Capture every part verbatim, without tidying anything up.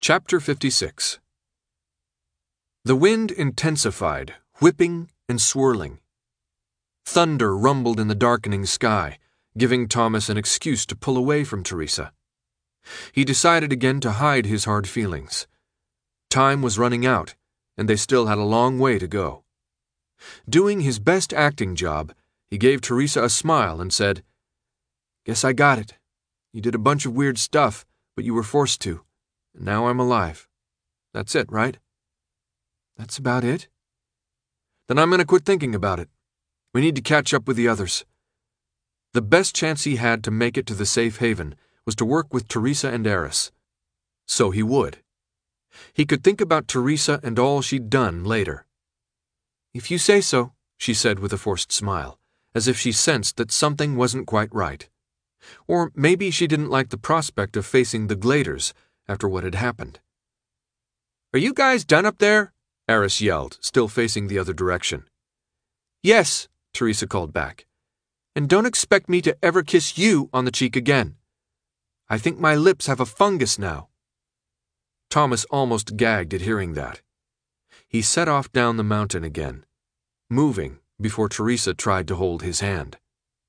Chapter fifty-six. The wind intensified, whipping and swirling. Thunder rumbled in the darkening sky, giving Thomas an excuse to pull away from Teresa. He decided again to hide his hard feelings. Time was running out, and they still had a long way to go. Doing his best acting job, he gave Teresa a smile and said, "Guess I got it. You did a bunch of weird stuff, but you were forced to. And now I'm alive. That's it, right?" "That's about it." "Then I'm going to quit thinking about it. We need to catch up with the others." The best chance he had to make it to the safe haven was to work with Teresa and Eris. So he would. He could think about Teresa and all she'd done later. "If you say so," she said with a forced smile, as if she sensed that something wasn't quite right. Or maybe she didn't like the prospect of facing the Gladers after what had happened. "Are you guys done up there?" Eris yelled, still facing the other direction. "Yes," Teresa called back. "And don't expect me to ever kiss you on the cheek again. I think my lips have a fungus now." Thomas almost gagged at hearing that. He set off down the mountain again, moving before Teresa tried to hold his hand.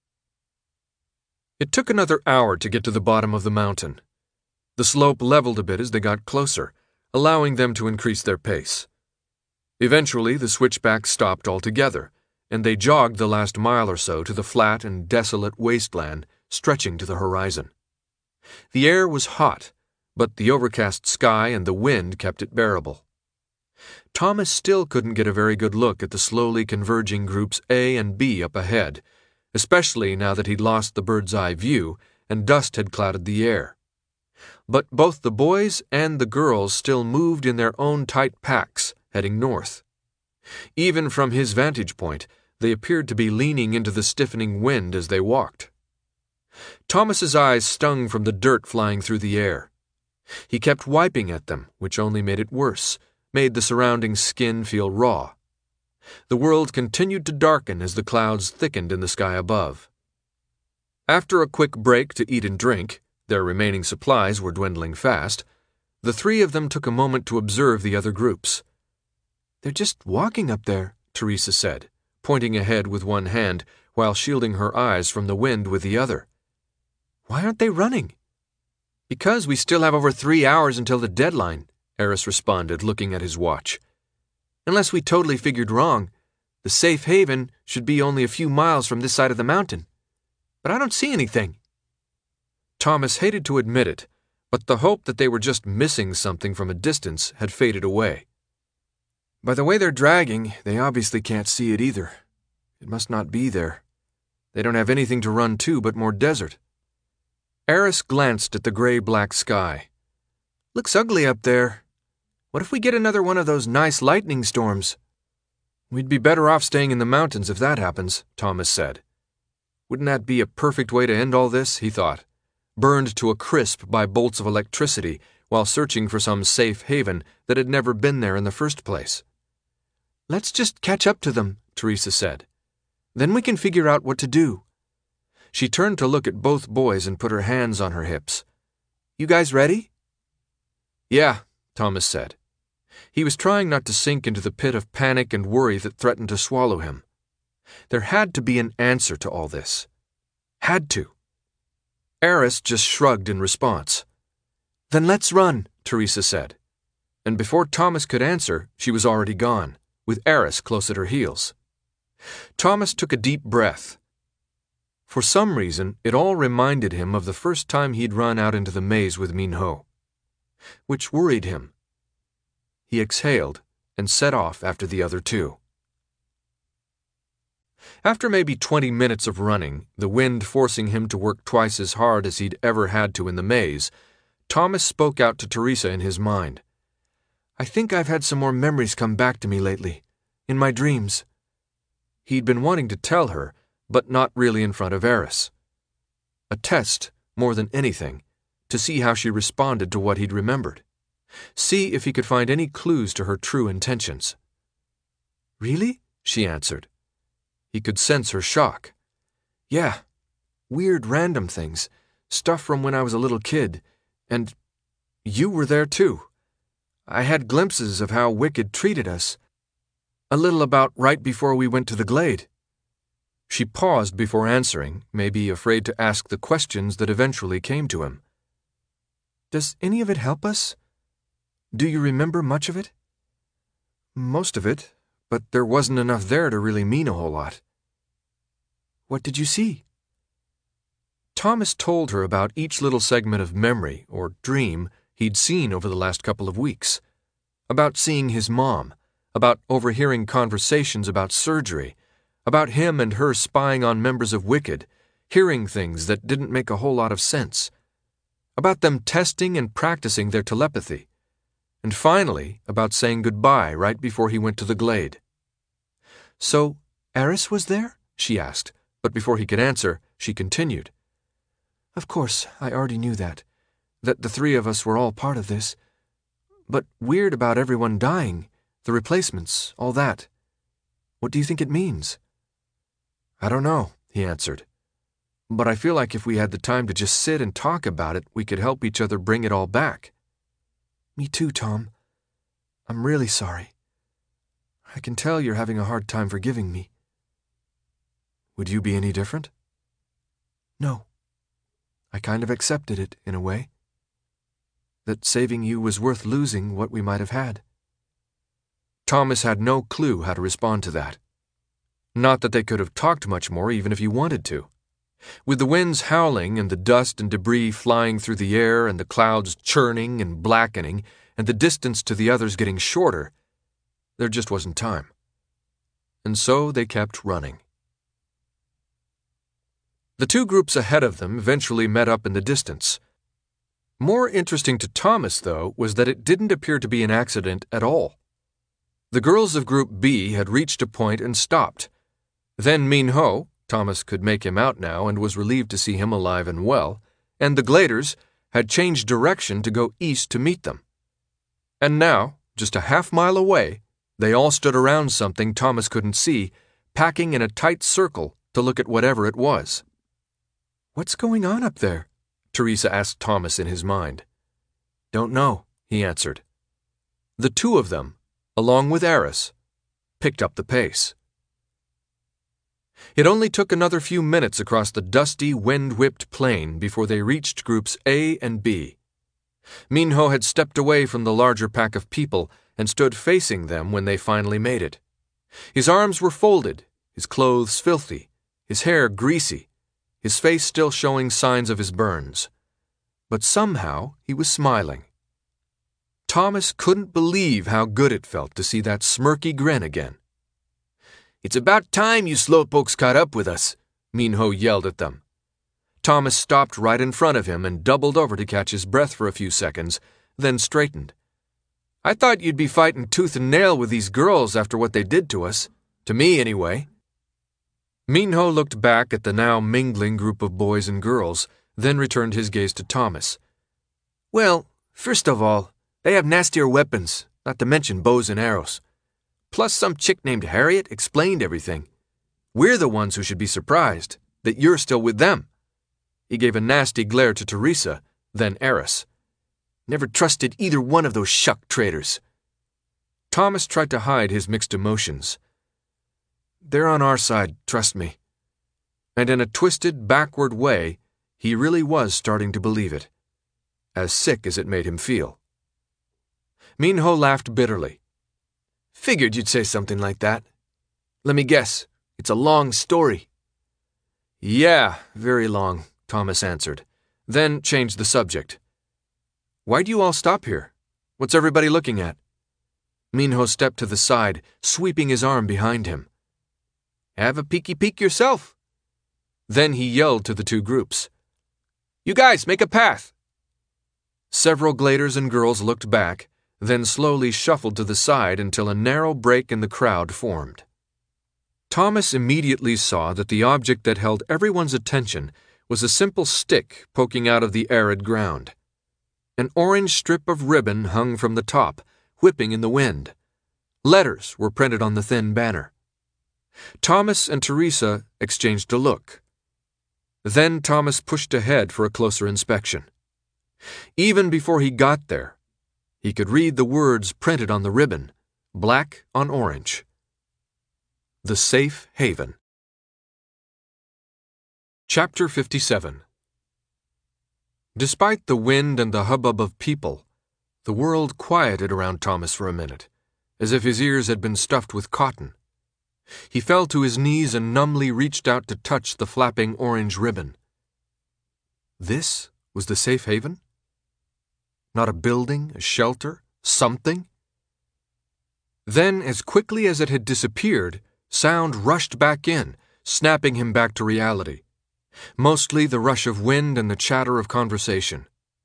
It took another hour to get to the bottom of the mountain. The slope leveled a bit as they got closer, allowing them to increase their pace. Eventually, the switchback stopped altogether, and they jogged the last mile or so to the flat and desolate wasteland stretching to the horizon. The air was hot, but the overcast sky and the wind kept it bearable. Thomas still couldn't get a very good look at the slowly converging groups A and B up ahead, especially now that he'd lost the bird's-eye view and dust had clouded the air. But both the boys and the girls still moved in their own tight packs, heading north. Even from his vantage point, they appeared to be leaning into the stiffening wind as they walked. Thomas's eyes stung from the dirt flying through the air. He kept wiping at them, which only made it worse, made the surrounding skin feel raw. The world continued to darken as the clouds thickened in the sky above. After a quick break to eat and drink, their remaining supplies were dwindling fast, the three of them took a moment to observe the other groups. "They're just walking up there," Teresa said, pointing ahead with one hand while shielding her eyes from the wind with the other. "Why aren't they running?" "Because we still have over three hours until the deadline," Eris responded, looking at his watch. "Unless we totally figured wrong, the safe haven should be only a few miles from this side of the mountain. But I don't see anything." Thomas hated to admit it, but the hope that they were just missing something from a distance had faded away. "By the way they're dragging, they obviously can't see it either. It must not be there. They don't have anything to run to but more desert." Eris glanced at the gray-black sky. "Looks ugly up there. What if we get another one of those nice lightning storms?" "We'd be better off staying in the mountains if that happens," Thomas said. Wouldn't that be a perfect way to end all this, he thought, burned to a crisp by bolts of electricity while searching for some safe haven that had never been there in the first place. "Let's just catch up to them," Teresa said. "Then we can figure out what to do." She turned to look at both boys and put her hands on her hips. "You guys ready?" "Yeah," Thomas said. He was trying not to sink into the pit of panic and worry that threatened to swallow him. There had to be an answer to all this. Had to. Eris just shrugged in response. "Then let's run," Teresa said. And before Thomas could answer, she was already gone, with Eris close at her heels. Thomas took a deep breath. For some reason, it all reminded him of the first time he'd run out into the maze with Minho, which worried him. He exhaled and set off after the other two. After maybe twenty minutes of running, the wind forcing him to work twice as hard as he'd ever had to in the maze, Thomas spoke out to Teresa in his mind. "I think I've had some more memories come back to me lately, in my dreams." He'd been wanting to tell her, but not really in front of Eris. A test, more than anything, to see how she responded to what he'd remembered. See if he could find any clues to her true intentions. "Really?" she answered. He could sense her shock. "Yeah, weird random things, stuff from when I was a little kid, and you were there too. I had glimpses of how Wicked treated us. A little about right before we went to the glade." She paused before answering, maybe afraid to ask the questions that eventually came to him. "Does any of it help us? Do you remember much of it?" "Most of it, but there wasn't enough there to really mean a whole lot." "What did you see?" Thomas told her about each little segment of memory, or dream, he'd seen over the last couple of weeks. About seeing his mom, about overhearing conversations about surgery, about him and her spying on members of Wicked, hearing things that didn't make a whole lot of sense, about them testing and practicing their telepathy, and finally about saying goodbye right before he went to the glade. "So, Eris was there?" she asked, but before he could answer, she continued. "Of course, I already knew that, that the three of us were all part of this. But weird about everyone dying, the replacements, all that. What do you think it means?" "I don't know," he answered. "But I feel like if we had the time to just sit and talk about it, we could help each other bring it all back." "Me too, Tom. I'm really sorry. I can tell you're having a hard time forgiving me." "Would you be any different?" "No. I kind of accepted it, in a way. That saving you was worth losing what we might have had." Thomas had no clue how to respond to that. Not that they could have talked much more even if he wanted to. With the winds howling and the dust and debris flying through the air and the clouds churning and blackening and the distance to the others getting shorter, there just wasn't time. And so they kept running. The two groups ahead of them eventually met up in the distance. More interesting to Thomas, though, was that it didn't appear to be an accident at all. The girls of Group B had reached a point and stopped. Then Min-ho, Thomas could make him out now and was relieved to see him alive and well, and the Gladers had changed direction to go east to meet them. And now, just a half mile away, they all stood around something Thomas couldn't see, packing in a tight circle to look at whatever it was. "What's going on up there?" Teresa asked Thomas in his mind. "Don't know," he answered. The two of them, along with Eris, picked up the pace. It only took another few minutes across the dusty, wind-whipped plain before they reached Groups A and B. Min-ho had stepped away from the larger pack of people and stood facing them when they finally made it. His arms were folded, his clothes filthy, his hair greasy, his face still showing signs of his burns. But somehow he was smiling. Thomas couldn't believe how good it felt to see that smirky grin again. "It's about time you slowpokes caught up with us," Min-ho yelled at them. Thomas stopped right in front of him and doubled over to catch his breath for a few seconds, then straightened. "I thought you'd be fighting tooth and nail with these girls after what they did to us. To me, anyway." Min-ho looked back at the now mingling group of boys and girls, then returned his gaze to Thomas. "Well, first of all, they have nastier weapons, not to mention bows and arrows. Plus some chick named Harriet explained everything. We're the ones who should be surprised that you're still with them." He gave a nasty glare to Teresa, then Eris. "Never trusted either one of those shuck traitors." Thomas tried to hide his mixed emotions. "They're on our side, trust me." And in a twisted, backward way, he really was starting to believe it, as sick as it made him feel. Min-ho laughed bitterly. "Figured you'd say something like that. Let me guess, it's a long story." "Yeah, very long," Thomas answered, then changed the subject. "Why do you all stop here? What's everybody looking at?" Min-ho stepped to the side, sweeping his arm behind him. "Have a peeky peek yourself." Then he yelled to the two groups. "You guys, make a path!" Several Gladers and girls looked back, then slowly shuffled to the side until a narrow break in the crowd formed. Thomas immediately saw that the object that held everyone's attention was a simple stick poking out of the arid ground. An orange strip of ribbon hung from the top, whipping in the wind. Letters were printed on the thin banner. Thomas and Teresa exchanged a look. Then Thomas pushed ahead for a closer inspection. Even before he got there, He could read the words printed on the ribbon, black on orange. The Safe Haven. Chapter fifty-seven. Despite the wind and the hubbub of people, the world quieted around Thomas for a minute, as if his ears had been stuffed with cotton. He fell to his knees and numbly reached out to touch the flapping orange ribbon. This was the safe haven? Not a building, a shelter, something? Then, as quickly as it had disappeared, sound rushed back in, snapping him back to reality. Mostly the rush of wind and the chatter of conversation.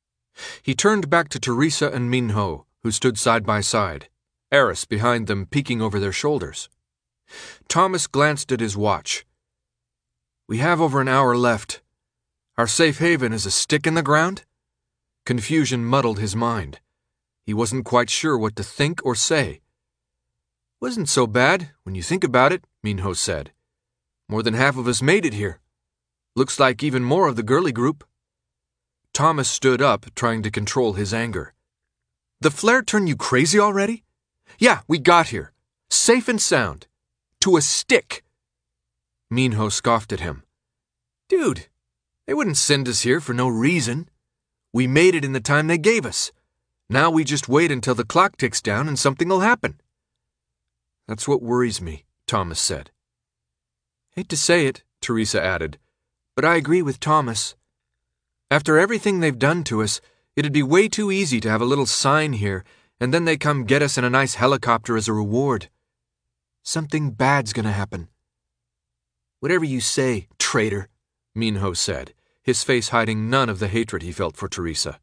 He turned back to Teresa and Minho, who stood side by side, Eris behind them peeking over their shoulders. Thomas glanced at his watch. "We have over an hour left. Our safe haven is a stick in the ground?" Confusion muddled his mind. He wasn't quite sure what to think or say. "Wasn't so bad, when you think about it," Minho said. "More than half of us made it here. Looks like even more of the girly group." Thomas stood up, trying to control his anger. "The flare turn you crazy already? Yeah, we got here. Safe and sound. To a stick." Minho scoffed at him. "Dude, they wouldn't send us here for no reason. We made it in the time they gave us. Now we just wait until the clock ticks down and something'll happen." "That's what worries me," Thomas said. "Hate to say it," Teresa added, "but I agree with Thomas. After everything they've done to us, it'd be way too easy to have a little sign here, and then they come get us in a nice helicopter as a reward. Something bad's gonna happen." "Whatever you say, traitor," Minho said, his face hiding none of the hatred he felt for Teresa.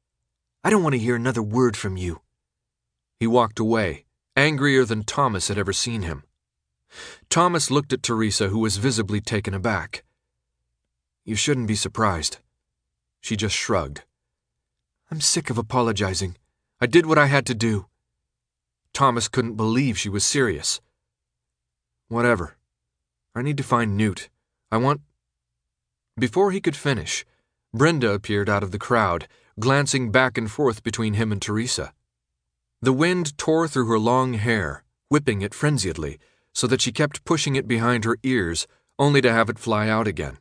"I don't want to hear another word from you." He walked away, angrier than Thomas had ever seen him. Thomas looked at Teresa, who was visibly taken aback. "You shouldn't be surprised." She just shrugged. "I'm sick of apologizing. I did what I had to do." Thomas couldn't believe she was serious. "Whatever. I need to find Newt. I want—" Before he could finish, Brenda appeared out of the crowd, glancing back and forth between him and Teresa. The wind tore through her long hair, whipping it frenziedly, so that she kept pushing it behind her ears, only to have it fly out again.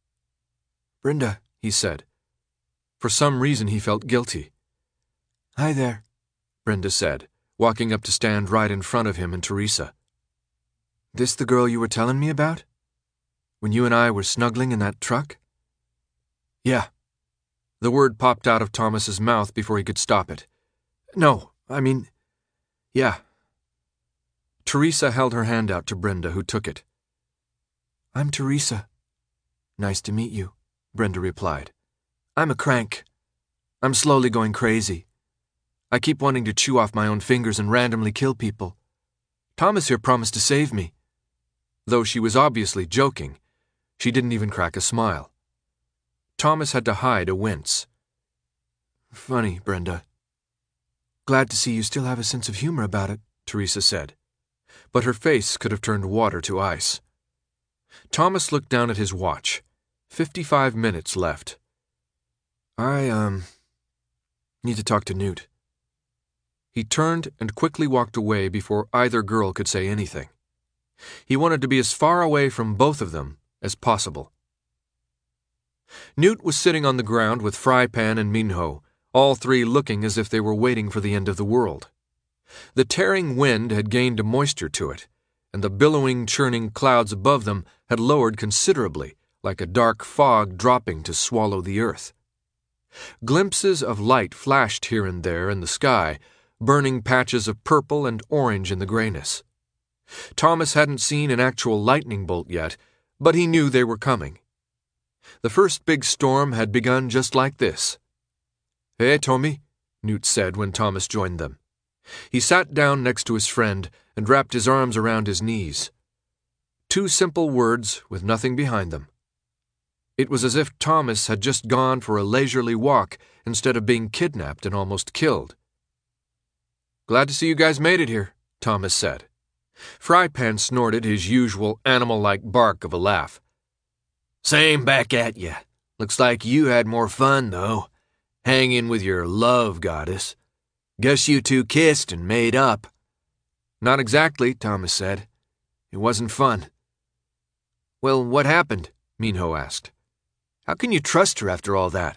"Brenda," he said. For some reason he felt guilty. "Hi there," Brenda said, walking up to stand right in front of him and Teresa. "This the girl you were telling me about? When you and I were snuggling in that truck?" "Yeah." The word popped out of Thomas's mouth before he could stop it. "No, I mean, yeah." Teresa held her hand out to Brenda, who took it. "I'm Teresa." "Nice to meet you," Brenda replied. "I'm a crank. I'm slowly going crazy. I keep wanting to chew off my own fingers and randomly kill people. Thomas here promised to save me." Though she was obviously joking, she didn't even crack a smile. Thomas had to hide a wince. "Funny, Brenda." "Glad to see you still have a sense of humor about it," Teresa said. But her face could have turned water to ice. Thomas looked down at his watch. Fifty-five minutes left. I, um, need to talk to Newt." He turned and quickly walked away before either girl could say anything. He wanted to be as far away from both of them as possible. Newt was sitting on the ground with Frypan and Minho, all three looking as if they were waiting for the end of the world. The tearing wind had gained a moisture to it, and the billowing, churning clouds above them had lowered considerably, like a dark fog dropping to swallow the earth. Glimpses of light flashed here and there in the sky, burning patches of purple and orange in the grayness. Thomas hadn't seen an actual lightning bolt yet, but he knew they were coming. The first big storm had begun just like this. "Hey, Tommy," Newt said when Thomas joined them. He sat down next to his friend and wrapped his arms around his knees. Two simple words with nothing behind them. It was as if Thomas had just gone for a leisurely walk instead of being kidnapped and almost killed. "Glad to see you guys made it here," Thomas said. Frypan snorted his usual animal-like bark of a laugh. "Same back at ya. Looks like you had more fun, though, hanging with your love goddess." Guess you two kissed and made up. Not exactly, Thomas said. It wasn't fun. Well, what happened? Minho asked. How can you trust her after all that?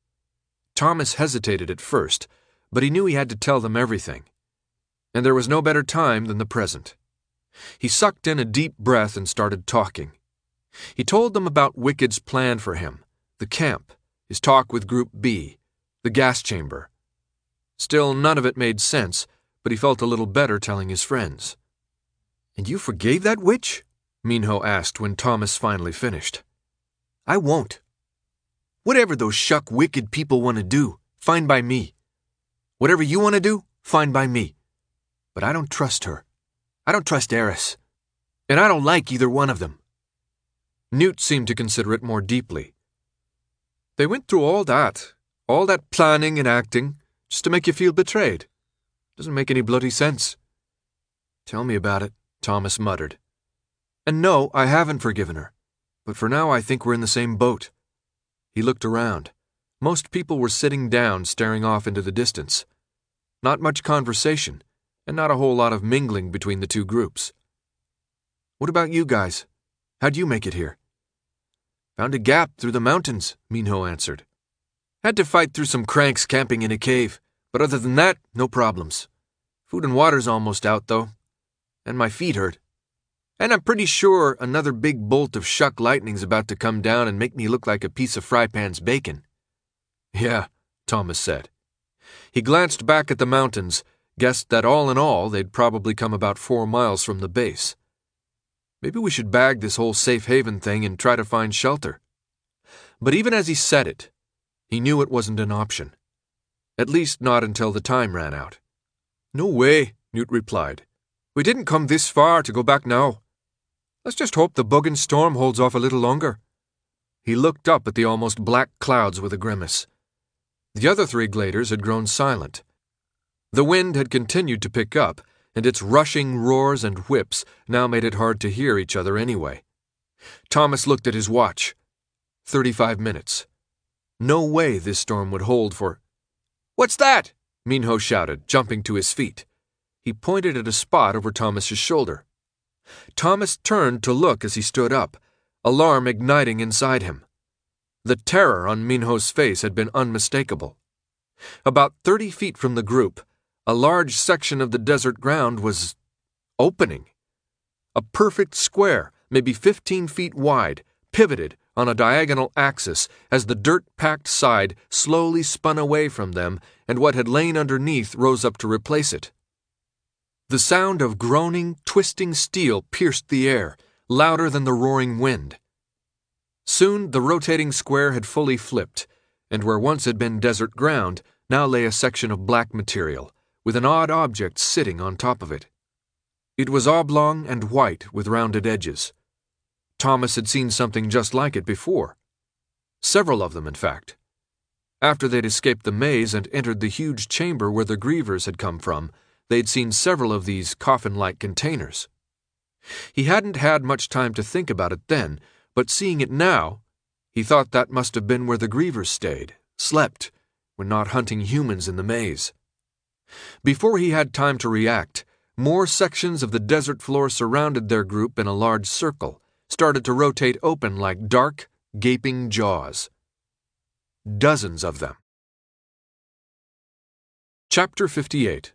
Thomas hesitated at first, but he knew he had to tell them everything. And there was no better time than the present. He sucked in a deep breath and started talking. He told them about Wicked's plan for him, the camp, his talk with Group B, the gas chamber. Still, none of it made sense, but he felt a little better telling his friends. And you forgave that witch? Minho asked when Thomas finally finished. I won't. Whatever those shuck wicked people want to do, fine by me. Whatever you want to do, fine by me. But I don't trust her. I don't trust Eris. And I don't like either one of them. Newt seemed to consider it more deeply. They went through all that, all that planning and acting, just to make you feel betrayed. Doesn't make any bloody sense. Tell me about it, Thomas muttered. And no, I haven't forgiven her. But for now I think we're in the same boat. He looked around. Most people were sitting down, staring off into the distance. Not much conversation, and not a whole lot of mingling between the two groups. What about you guys? How'd you make it here? Found a gap through the mountains, Minho answered. Had to fight through some cranks camping in a cave, but other than that, no problems. Food and water's almost out, though. And my feet hurt. And I'm pretty sure another big bolt of shuck lightning's about to come down and make me look like a piece of fry pan's bacon. Yeah, Thomas said. He glanced back at the mountains, guessed that all in all they'd probably come about four miles from the base. Maybe we should bag this whole safe haven thing and try to find shelter. But even as he said it, he knew it wasn't an option. At least not until the time ran out. No way, Newt replied. We didn't come this far to go back now. Let's just hope the bug and storm holds off a little longer. He looked up at the almost black clouds with a grimace. The other three gladers had grown silent. The wind had continued to pick up, and its rushing roars and whips now made it hard to hear each other anyway. Thomas looked at his watch. Thirty-five minutes. No way this storm would hold for... What's that? Minho shouted, jumping to his feet. He pointed at a spot over Thomas's shoulder. Thomas turned to look as he stood up, alarm igniting inside him. The terror on Minho's face had been unmistakable. About thirty feet from the group, a large section of the desert ground was opening. A perfect square, maybe fifteen feet wide, pivoted on a diagonal axis as the dirt-packed side slowly spun away from them and what had lain underneath rose up to replace it. The sound of groaning, twisting steel pierced the air, louder than the roaring wind. Soon the rotating square had fully flipped, and where once had been desert ground, now lay a section of black material, with an odd object sitting on top of it. It was oblong and white with rounded edges. Thomas had seen something just like it before. Several of them, in fact. After they'd escaped the maze and entered the huge chamber where the grievers had come from, they'd seen several of these coffin-like containers. He hadn't had much time to think about it then, but seeing it now, he thought that must have been where the grievers stayed, slept, when not hunting humans in the maze. Before he had time to react, more sections of the desert floor surrounded their group in a large circle, started to rotate open like dark, gaping jaws. Dozens of them. Chapter fifty-eight.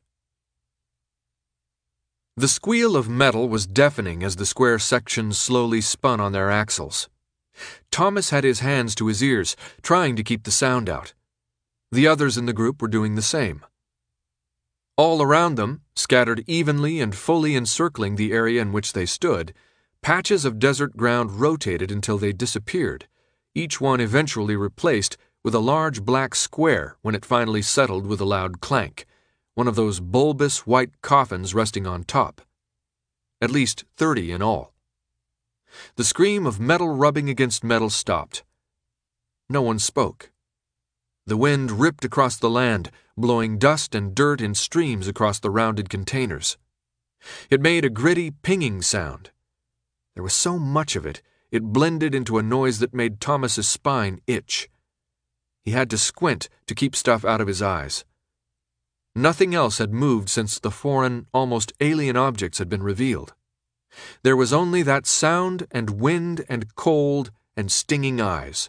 The squeal of metal was deafening as the square sections slowly spun on their axles. Thomas had his hands to his ears, trying to keep the sound out. The others in the group were doing the same. All around them, scattered evenly and fully encircling the area in which they stood, patches of desert ground rotated until they disappeared, each one eventually replaced with a large black square when it finally settled with a loud clank, one of those bulbous white coffins resting on top. At least thirty in all. The scream of metal rubbing against metal stopped. No one spoke. The wind ripped across the land, blowing dust and dirt in streams across the rounded containers. It made a gritty pinging sound. There was so much of it, it blended into a noise that made Thomas's spine itch. He had to squint to keep stuff out of his eyes. Nothing else had moved since the foreign, almost alien objects had been revealed. There was only that sound and wind and cold and stinging eyes.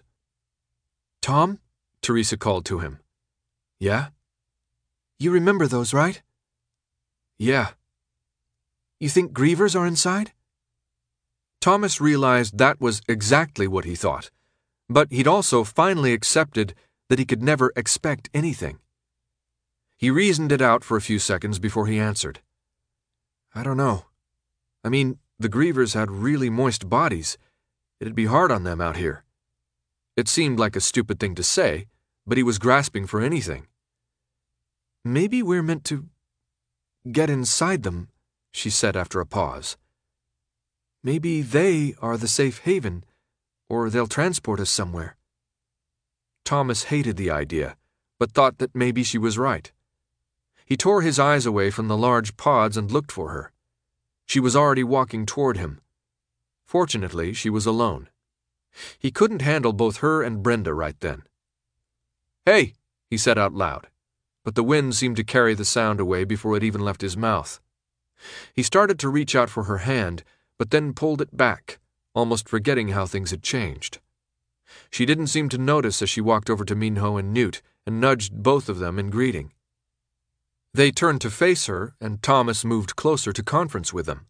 "Tom?" Teresa called to him. "Yeah?" "You remember those, right?" "Yeah." "You think grievers are inside?" Thomas realized that was exactly what he thought, but he'd also finally accepted that he could never expect anything. He reasoned it out for a few seconds before he answered. "I don't know. I mean, the grievers had really moist bodies. It'd be hard on them out here." It seemed like a stupid thing to say, but he was grasping for anything. "Maybe we're meant to get inside them," she said after a pause. "Maybe they are the safe haven, or they'll transport us somewhere." Thomas hated the idea, but thought that maybe she was right. He tore his eyes away from the large pods and looked for her. She was already walking toward him. Fortunately, she was alone. He couldn't handle both her and Brenda right then. "Hey," he said out loud, but the wind seemed to carry the sound away before it even left his mouth. He started to reach out for her hand, but then pulled it back, almost forgetting how things had changed. She didn't seem to notice as she walked over to Minho and Newt and nudged both of them in greeting. They turned to face her, and Thomas moved closer to conference with them.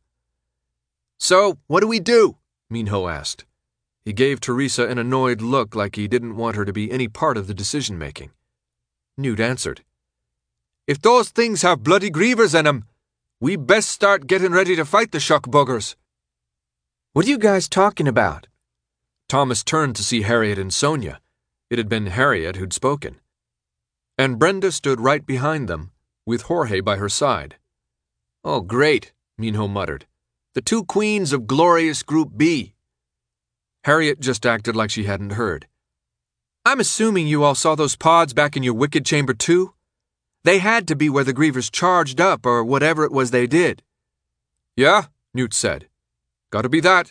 "So, what do we do?" Minho asked. He gave Teresa an annoyed look like he didn't want her to be any part of the decision-making. Newt answered. "If those things have bloody grievers in 'em, we best start getting ready to fight the shock buggers." "What are you guys talking about?" Thomas turned to see Harriet and Sonia. It had been Harriet who'd spoken. And Brenda stood right behind them, with Jorge by her side. "Oh, great," Minho muttered. "The two queens of glorious Group B." Harriet just acted like she hadn't heard. "I'm assuming you all saw those pods back in your wicked chamber too? They had to be where the grievers charged up or whatever it was they did." "Yeah," Newt said. "Gotta be that."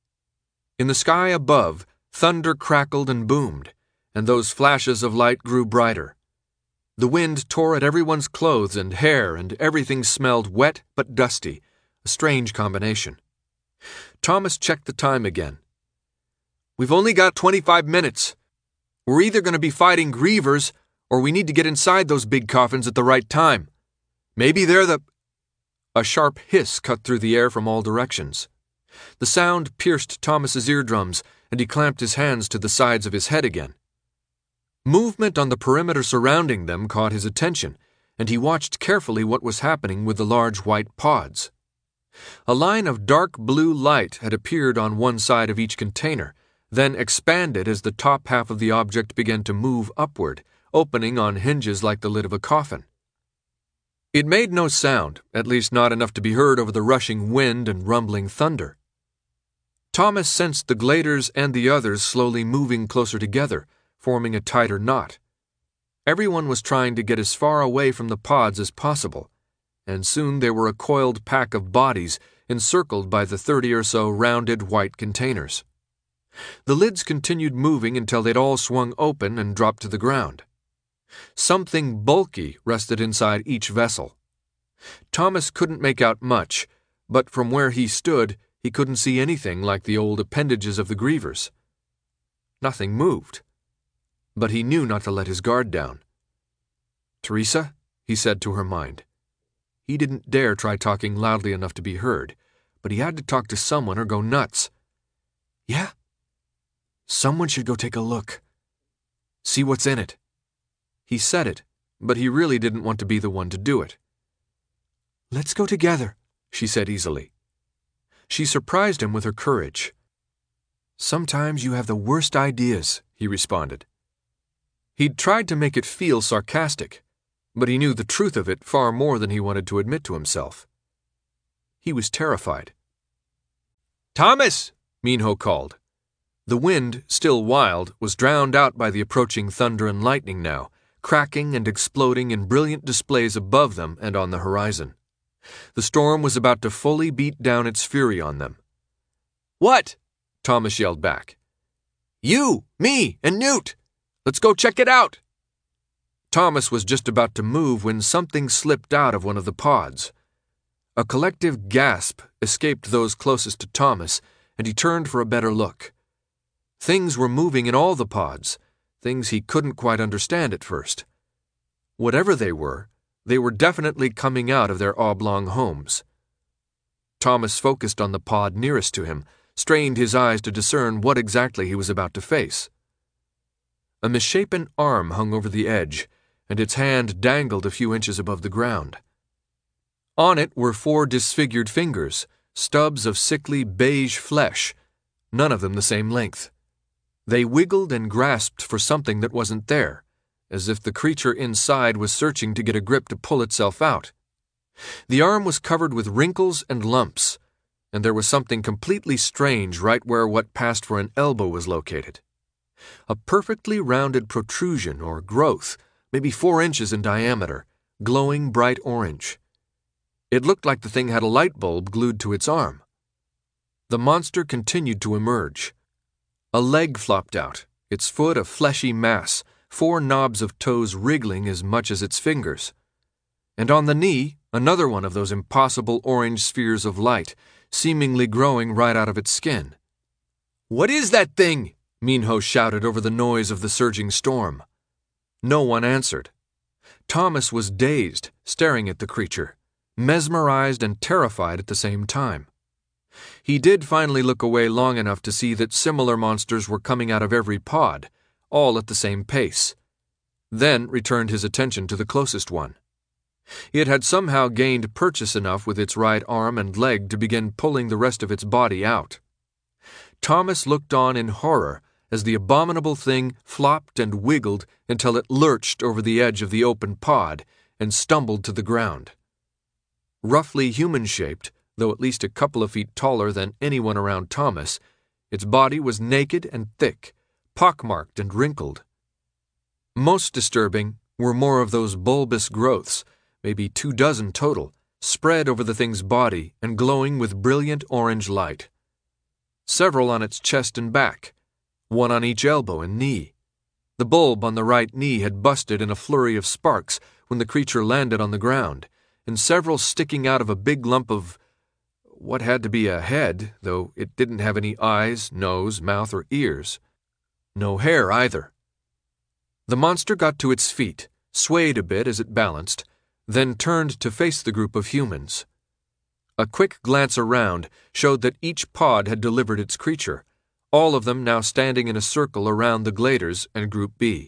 In the sky above, thunder crackled and boomed, and those flashes of light grew brighter. The wind tore at everyone's clothes and hair, and everything smelled wet but dusty, a strange combination. Thomas checked the time again. "We've only got twenty-five minutes. We're either going to be fighting grievers, or we need to get inside those big coffins at the right time. Maybe they're the—" A sharp hiss cut through the air from all directions. The sound pierced Thomas's eardrums, and he clamped his hands to the sides of his head again. Movement on the perimeter surrounding them caught his attention, and he watched carefully what was happening with the large white pods. A line of dark blue light had appeared on one side of each container, then expanded as the top half of the object began to move upward, opening on hinges like the lid of a coffin. It made no sound, at least not enough to be heard over the rushing wind and rumbling thunder. Thomas sensed the Gladers and the others slowly moving closer together, forming a tighter knot. Everyone was trying to get as far away from the pods as possible, and soon they were a coiled pack of bodies encircled by the thirty or so rounded white containers. The lids continued moving until they'd all swung open and dropped to the ground. Something bulky rested inside each vessel. Thomas couldn't make out much, but from where he stood, he couldn't see anything like the old appendages of the grievers. Nothing moved. But he knew not to let his guard down. "Teresa," he said to her mind. He didn't dare try talking loudly enough to be heard, but he had to talk to someone or go nuts. "Yeah?" "Someone should go take a look. See what's in it." He said it, but he really didn't want to be the one to do it. "Let's go together," she said easily. She surprised him with her courage. "Sometimes you have the worst ideas," he responded. He'd tried to make it feel sarcastic, but he knew the truth of it far more than he wanted to admit to himself. He was terrified. "Thomas!" Minho called. The wind, still wild, was drowned out by the approaching thunder and lightning now, cracking and exploding in brilliant displays above them and on the horizon. The storm was about to fully beat down its fury on them. "What?" Thomas yelled back. "You, me, and Newt. Let's go check it out." Thomas was just about to move when something slipped out of one of the pods. A collective gasp escaped those closest to Thomas, and he turned for a better look. Things were moving in all the pods, things he couldn't quite understand at first. Whatever they were, they were definitely coming out of their oblong homes. Thomas focused on the pod nearest to him, strained his eyes to discern what exactly he was about to face. A misshapen arm hung over the edge, and its hand dangled a few inches above the ground. On it were four disfigured fingers, stubs of sickly beige flesh, none of them the same length. They wiggled and grasped for something that wasn't there, as if the creature inside was searching to get a grip to pull itself out. The arm was covered with wrinkles and lumps, and there was something completely strange right where what passed for an elbow was located. A perfectly rounded protrusion or growth, maybe four inches in diameter, glowing bright orange. It looked like the thing had a light bulb glued to its arm. The monster continued to emerge. A leg flopped out, its foot a fleshy mass, four knobs of toes wriggling as much as its fingers. And on the knee, another one of those impossible orange spheres of light, seemingly growing right out of its skin. "What is that thing?" Minho shouted over the noise of the surging storm. No one answered. Thomas was dazed, staring at the creature, mesmerized and terrified at the same time. He did finally look away long enough to see that similar monsters were coming out of every pod, all at the same pace, then returned his attention to the closest one. It had somehow gained purchase enough with its right arm and leg to begin pulling the rest of its body out. Thomas looked on in horror as the abominable thing flopped and wiggled until it lurched over the edge of the open pod and stumbled to the ground. Roughly human-shaped, though at least a couple of feet taller than anyone around Thomas, its body was naked and thick, pockmarked and wrinkled. Most disturbing were more of those bulbous growths, maybe two dozen total, spread over the thing's body and glowing with brilliant orange light. Several on its chest and back, one on each elbow and knee. The bulb on the right knee had busted in a flurry of sparks when the creature landed on the ground, and several sticking out of a big lump of what had to be a head, though it didn't have any eyes, nose, mouth, or ears. No hair either. The monster got to its feet, swayed a bit as it balanced, then turned to face the group of humans. A quick glance around showed that each pod had delivered its creature, all of them now standing in a circle around the Gladers and Group B.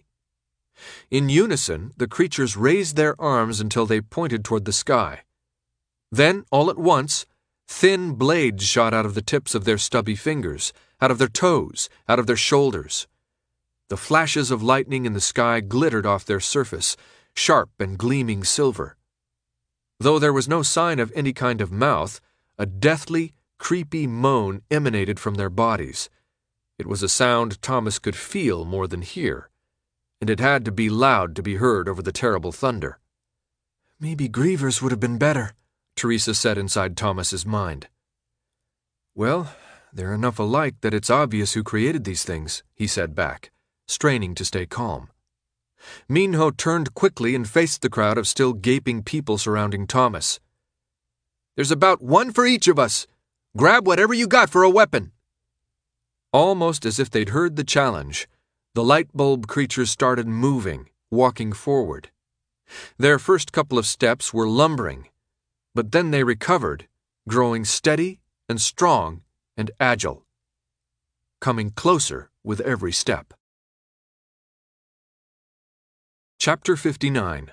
In unison, the creatures raised their arms until they pointed toward the sky. Then, all at once, thin blades shot out of the tips of their stubby fingers, out of their toes, out of their shoulders. The flashes of lightning in the sky glittered off their surface, sharp and gleaming silver. Though there was no sign of any kind of mouth, a deathly, creepy moan emanated from their bodies. It was a sound Thomas could feel more than hear, and it had to be loud to be heard over the terrible thunder. "Maybe Grievers would have been better," Teresa said inside Thomas's mind. "Well, they're enough alike that it's obvious who created these things," he said back, straining to stay calm. Minho turned quickly and faced the crowd of still gaping people surrounding Thomas. "There's about one for each of us. Grab whatever you got for a weapon." Almost as if they'd heard the challenge, the light bulb creatures started moving, walking forward. Their first couple of steps were lumbering, but then they recovered, growing steady and strong and agile, coming closer with every step. Chapter fifty-nine.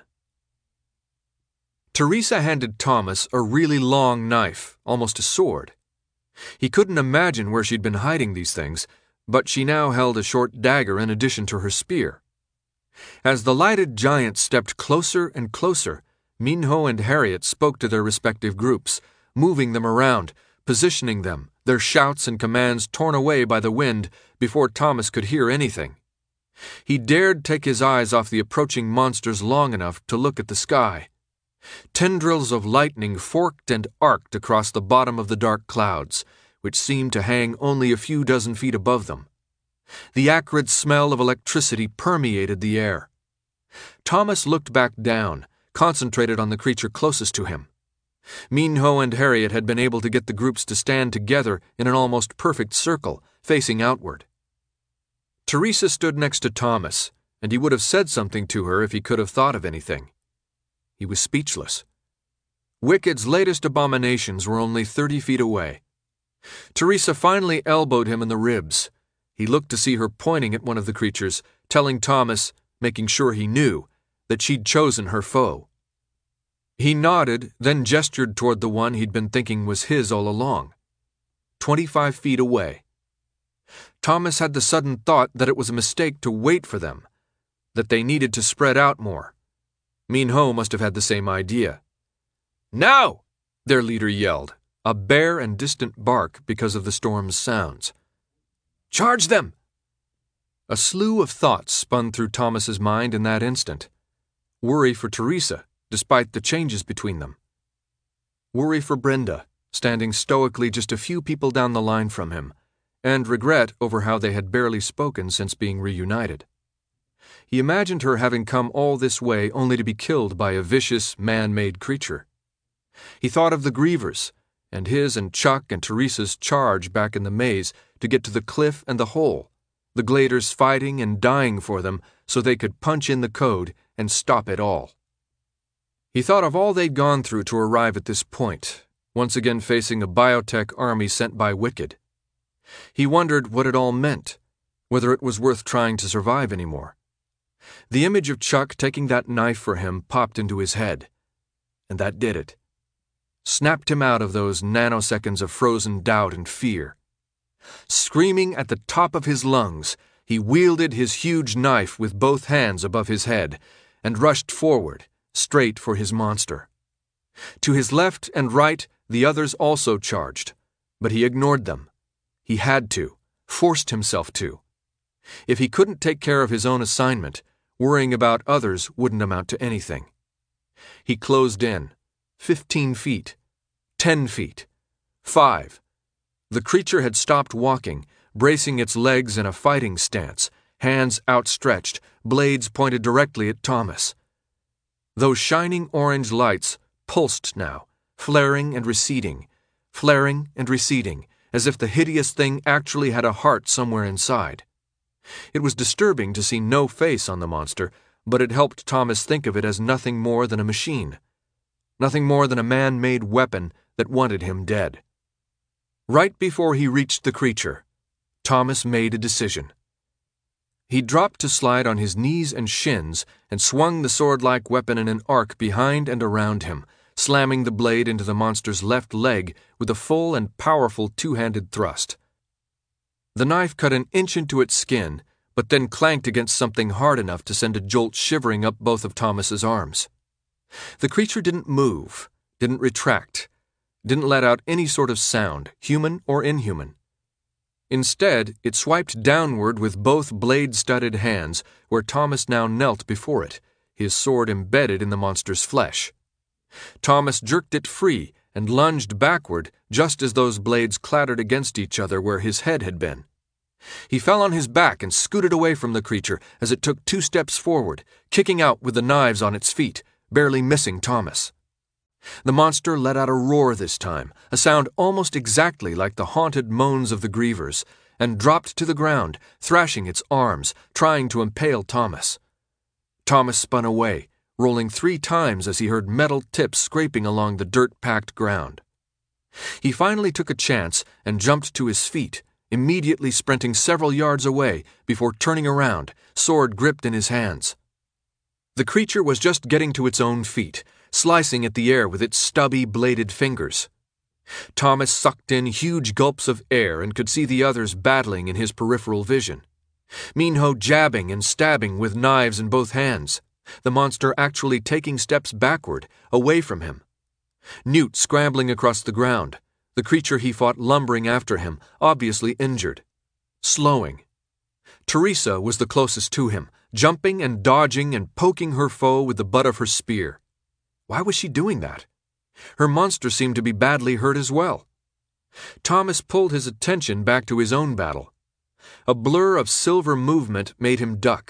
Teresa handed Thomas a really long knife, almost a sword. He couldn't imagine where she'd been hiding these things, but she now held a short dagger in addition to her spear. As the lighted giant stepped closer and closer, Minho and Harriet spoke to their respective groups, moving them around, positioning them, their shouts and commands torn away by the wind before Thomas could hear anything. He dared take his eyes off the approaching monsters long enough to look at the sky. Tendrils of lightning forked and arced across the bottom of the dark clouds, which seemed to hang only a few dozen feet above them. The acrid smell of electricity permeated the air. Thomas looked back down, concentrated on the creature closest to him. Minho and Harriet had been able to get the groups to stand together in an almost perfect circle, facing outward. Teresa stood next to Thomas, and he would have said something to her if he could have thought of anything. He was speechless. Wicked's latest abominations were only thirty feet away. Teresa finally elbowed him in the ribs. He looked to see her pointing at one of the creatures, telling Thomas, making sure he knew, that she'd chosen her foe. He nodded, then gestured toward the one he'd been thinking was his all along. Twenty-five feet away. Thomas had the sudden thought that it was a mistake to wait for them, that they needed to spread out more. Minho must have had the same idea. "Now!" their leader yelled, a bare and distant bark because of the storm's sounds. "Charge them!" A slew of thoughts spun through Thomas's mind in that instant. Worry for Teresa, despite the changes between them. Worry for Brenda, standing stoically just a few people down the line from him, and regret over how they had barely spoken since being reunited. He imagined her having come all this way only to be killed by a vicious, man-made creature. He thought of the Grievers, and his and Chuck and Teresa's charge back in the maze to get to the cliff and the hole, the Gladers fighting and dying for them so they could punch in the code and stop it all. He thought of all they'd gone through to arrive at this point, once again facing a biotech army sent by Wicked. He wondered what it all meant, whether it was worth trying to survive anymore. The image of Chuck taking that knife for him popped into his head, and that did it. Snapped him out of those nanoseconds of frozen doubt and fear. Screaming at the top of his lungs, he wielded his huge knife with both hands above his head and rushed forward, straight for his monster. To his left and right, the others also charged, but he ignored them. He had to, forced himself to. If he couldn't take care of his own assignment, worrying about others wouldn't amount to anything. He closed in. Fifteen feet. Ten feet. Five. The creature had stopped walking, bracing its legs in a fighting stance, hands outstretched, blades pointed directly at Thomas. Those shining orange lights pulsed now, flaring and receding, flaring and receding, as if the hideous thing actually had a heart somewhere inside. It was disturbing to see no face on the monster, but it helped Thomas think of it as nothing more than a machine. Nothing more than a man-made weapon that wanted him dead. Right before he reached the creature, Thomas made a decision. He dropped to slide on his knees and shins and swung the sword-like weapon in an arc behind and around him, slamming the blade into the monster's left leg with a full and powerful two-handed thrust. The knife cut an inch into its skin, but then clanked against something hard enough to send a jolt shivering up both of Thomas's arms. The creature didn't move, didn't retract, didn't let out any sort of sound, human or inhuman. Instead, it swiped downward with both blade-studded hands, where Thomas now knelt before it, his sword embedded in the monster's flesh. Thomas jerked it free and lunged backward just as those blades clattered against each other where his head had been. He fell on his back and scooted away from the creature as it took two steps forward, kicking out with the knives on its feet, barely missing Thomas. The monster let out a roar this time, a sound almost exactly like the haunted moans of the Grievers, and dropped to the ground, thrashing its arms, trying to impale Thomas. Thomas spun away, rolling three times as he heard metal tips scraping along the dirt-packed ground. He finally took a chance and jumped to his feet, immediately sprinting several yards away before turning around, sword gripped in his hands. The creature was just getting to its own feet, slicing at the air with its stubby, bladed fingers. Thomas sucked in huge gulps of air and could see the others battling in his peripheral vision. Minho jabbing and stabbing with knives in both hands, the monster actually taking steps backward, away from him. Newt scrambling across the ground, the creature he fought lumbering after him, obviously injured. Slowing. Teresa was the closest to him, jumping and dodging and poking her foe with the butt of her spear. Why was she doing that? Her monster seemed to be badly hurt as well. Thomas pulled his attention back to his own battle. A blur of silver movement made him duck,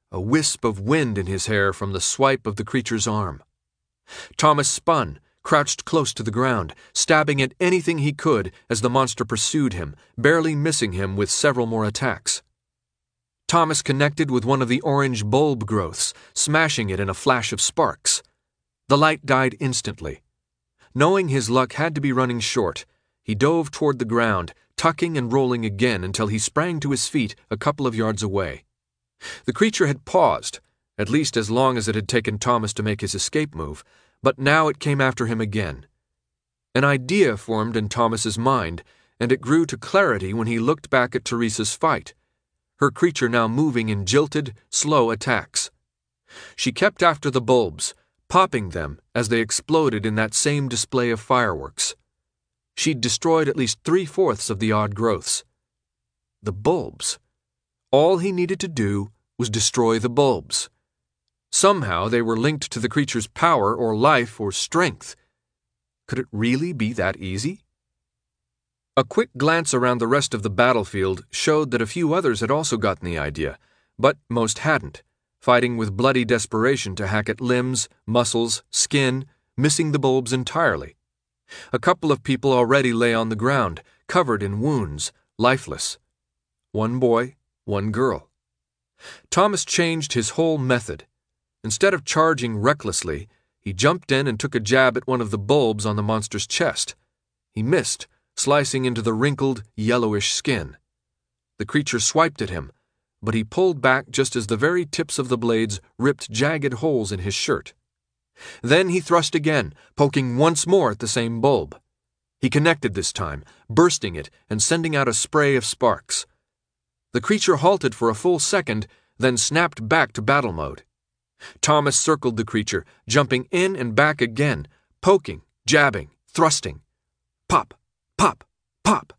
a wisp of wind in his hair from the swipe of the creature's arm. Thomas spun, crouched close to the ground, stabbing at anything he could as the monster pursued him, barely missing him with several more attacks. Thomas connected with one of the orange bulb growths, smashing it in a flash of sparks. The light died instantly. Knowing his luck had to be running short, he dove toward the ground, tucking and rolling again until he sprang to his feet a couple of yards away. The creature had paused, at least as long as it had taken Thomas to make his escape move, but now it came after him again. An idea formed in Thomas's mind, and it grew to clarity when he looked back at Teresa's fight, her creature now moving in jilted, slow attacks. She kept after the bulbs, popping them as they exploded in that same display of fireworks. She'd destroyed at least three-fourths of the odd growths. The bulbs. All he needed to do was destroy the bulbs. Somehow they were linked to the creature's power or life or strength. Could it really be that easy? A quick glance around the rest of the battlefield showed that a few others had also gotten the idea, but most hadn't, fighting with bloody desperation to hack at limbs, muscles, skin, missing the bulbs entirely. A couple of people already lay on the ground, covered in wounds, lifeless. One boy, one girl. Thomas changed his whole method. Instead of charging recklessly, he jumped in and took a jab at one of the bulbs on the monster's chest. He missed, slicing into the wrinkled, yellowish skin. The creature swiped at him, but he pulled back just as the very tips of the blades ripped jagged holes in his shirt. Then he thrust again, poking once more at the same bulb. He connected this time, bursting it and sending out a spray of sparks. The creature halted for a full second, then snapped back to battle mode. Thomas circled the creature, jumping in and back again, poking, jabbing, thrusting. Pop, pop, pop.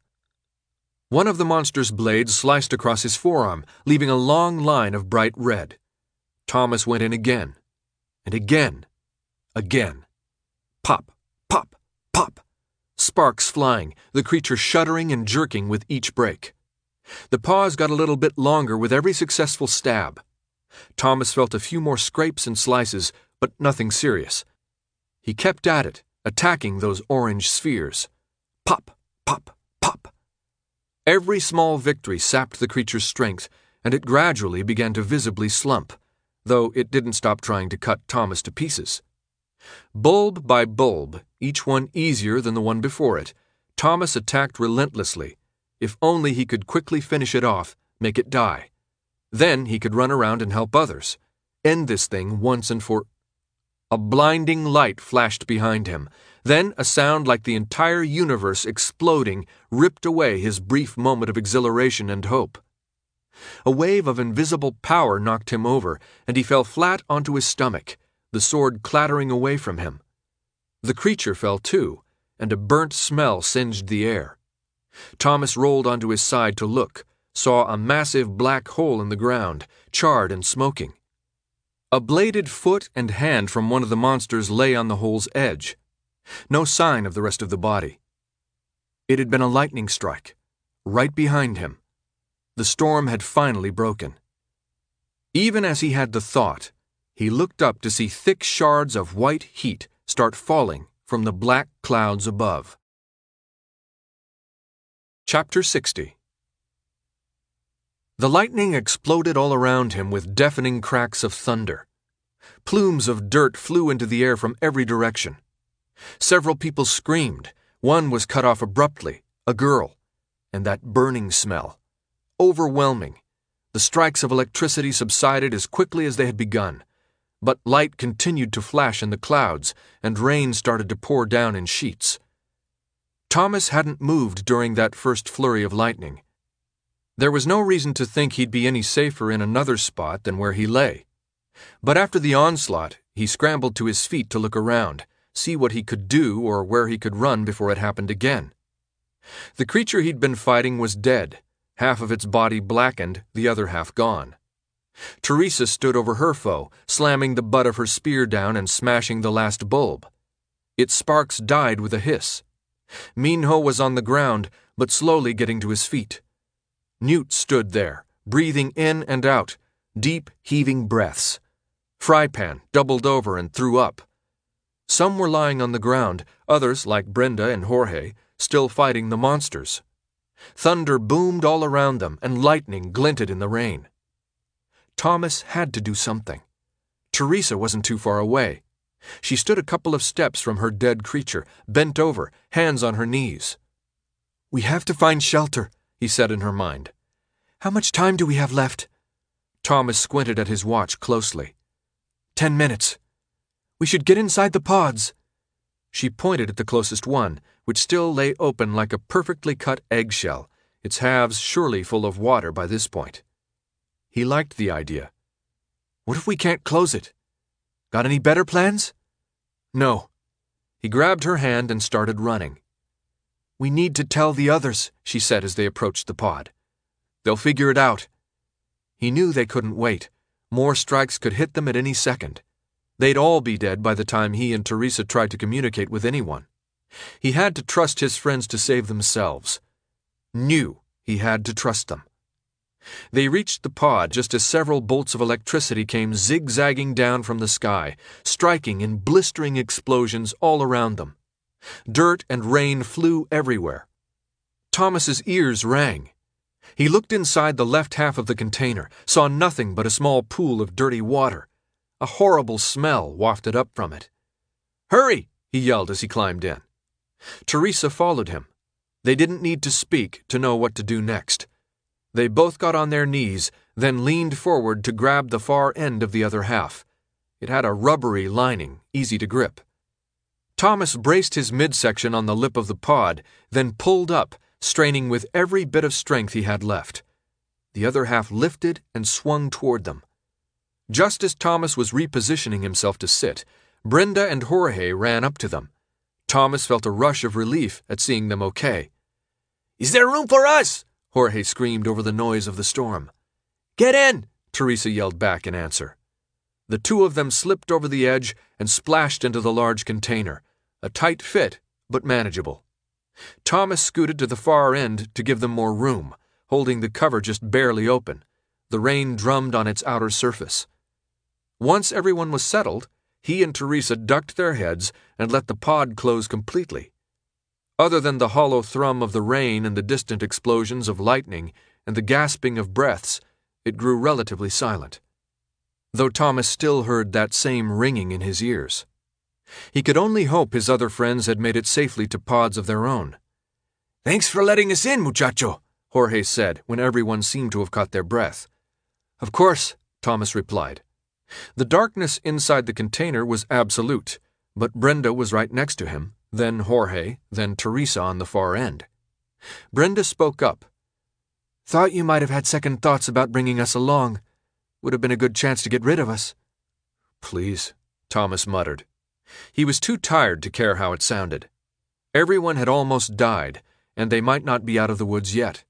One of the monster's blades sliced across his forearm, leaving a long line of bright red. Thomas went in again, and again, again. Pop, pop, pop. Sparks flying, the creature shuddering and jerking with each break. The pause got a little bit longer with every successful stab. Thomas felt a few more scrapes and slices, but nothing serious. He kept at it, attacking those orange spheres. Pop, pop, pop. Every small victory sapped the creature's strength, and it gradually began to visibly slump, though it didn't stop trying to cut Thomas to pieces. Bulb by bulb, each one easier than the one before it, Thomas attacked relentlessly. If only he could quickly finish it off, make it die. Then he could run around and help others. End this thing once and for... A blinding light flashed behind him. Then a sound like the entire universe exploding ripped away his brief moment of exhilaration and hope. A wave of invisible power knocked him over, and he fell flat onto his stomach, the sword clattering away from him. The creature fell too, and a burnt smell singed the air. Thomas rolled onto his side to look, saw a massive black hole in the ground, charred and smoking. A bladed foot and hand from one of the monsters lay on the hole's edge. No sign of the rest of the body. It had been a lightning strike, right behind him. The storm had finally broken. Even as he had the thought, he looked up to see thick shards of white heat start falling from the black clouds above. Chapter sixty. The lightning exploded all around him with deafening cracks of thunder. Plumes of dirt flew into the air from every direction. Several people screamed. One was cut off abruptly, a girl. And that burning smell. Overwhelming. The strikes of electricity subsided as quickly as they had begun. But light continued to flash in the clouds, and rain started to pour down in sheets. Thomas hadn't moved during that first flurry of lightning. There was no reason to think he'd be any safer in another spot than where he lay. But after the onslaught, he scrambled to his feet to look around, see what he could do or where he could run before it happened again. The creature he'd been fighting was dead, half of its body blackened, the other half gone. Teresa stood over her foe, slamming the butt of her spear down and smashing the last bulb. Its sparks died with a hiss. Minho was on the ground, but slowly getting to his feet. Newt stood there, breathing in and out, deep, heaving breaths. Fry Pan doubled over and threw up. Some were lying on the ground, others, like Brenda and Jorge, still fighting the monsters. Thunder boomed all around them, and lightning glinted in the rain. Thomas had to do something. Teresa wasn't too far away. She stood a couple of steps from her dead creature, bent over, hands on her knees. "We have to find shelter," he said in her mind. "How much time do we have left?" Thomas squinted at his watch closely. Ten minutes. We should get inside the pods." She pointed at the closest one, which still lay open like a perfectly cut eggshell, its halves surely full of water by this point. He liked the idea. "What if we can't close it? Got any better plans?" "No." He grabbed her hand and started running. "We need to tell the others," she said as they approached the pod. "They'll figure it out." He knew they couldn't wait. More strikes could hit them at any second. They'd all be dead by the time he and Teresa tried to communicate with anyone. He had to trust his friends to save themselves. Knew he had to trust them. They reached the pod just as several bolts of electricity came zigzagging down from the sky, striking in blistering explosions all around them. Dirt and rain flew everywhere. Thomas's ears rang. He looked inside the left half of the container, saw nothing but a small pool of dirty water. A horrible smell wafted up from it. "Hurry!" he yelled as he climbed in. Teresa followed him. They didn't need to speak to know what to do next. They both got on their knees, then leaned forward to grab the far end of the other half. It had a rubbery lining, easy to grip. Thomas braced his midsection on the lip of the pod, then pulled up, straining with every bit of strength he had left. The other half lifted and swung toward them. Just as Thomas was repositioning himself to sit, Brenda and Jorge ran up to them. Thomas felt a rush of relief at seeing them okay. "Is there room for us?" Jorge screamed over the noise of the storm. "Get in!" Teresa yelled back in answer. The two of them slipped over the edge and splashed into the large container, a tight fit, but manageable. Thomas scooted to the far end to give them more room, holding the cover just barely open. The rain drummed on its outer surface. Once everyone was settled, he and Teresa ducked their heads and let the pod close completely. Other than the hollow thrum of the rain and the distant explosions of lightning and the gasping of breaths, it grew relatively silent. Though Thomas still heard that same ringing in his ears. He could only hope his other friends had made it safely to pods of their own. "Thanks for letting us in, muchacho," Jorge said when everyone seemed to have caught their breath. "Of course," Thomas replied. The darkness inside the container was absolute, but Brenda was right next to him, then Jorge, then Teresa on the far end. Brenda spoke up. "Thought you might have had second thoughts about bringing us along. Would have been a good chance to get rid of us." "Please," Thomas muttered. He was too tired to care how it sounded. Everyone had almost died, and they might not be out of the woods yet.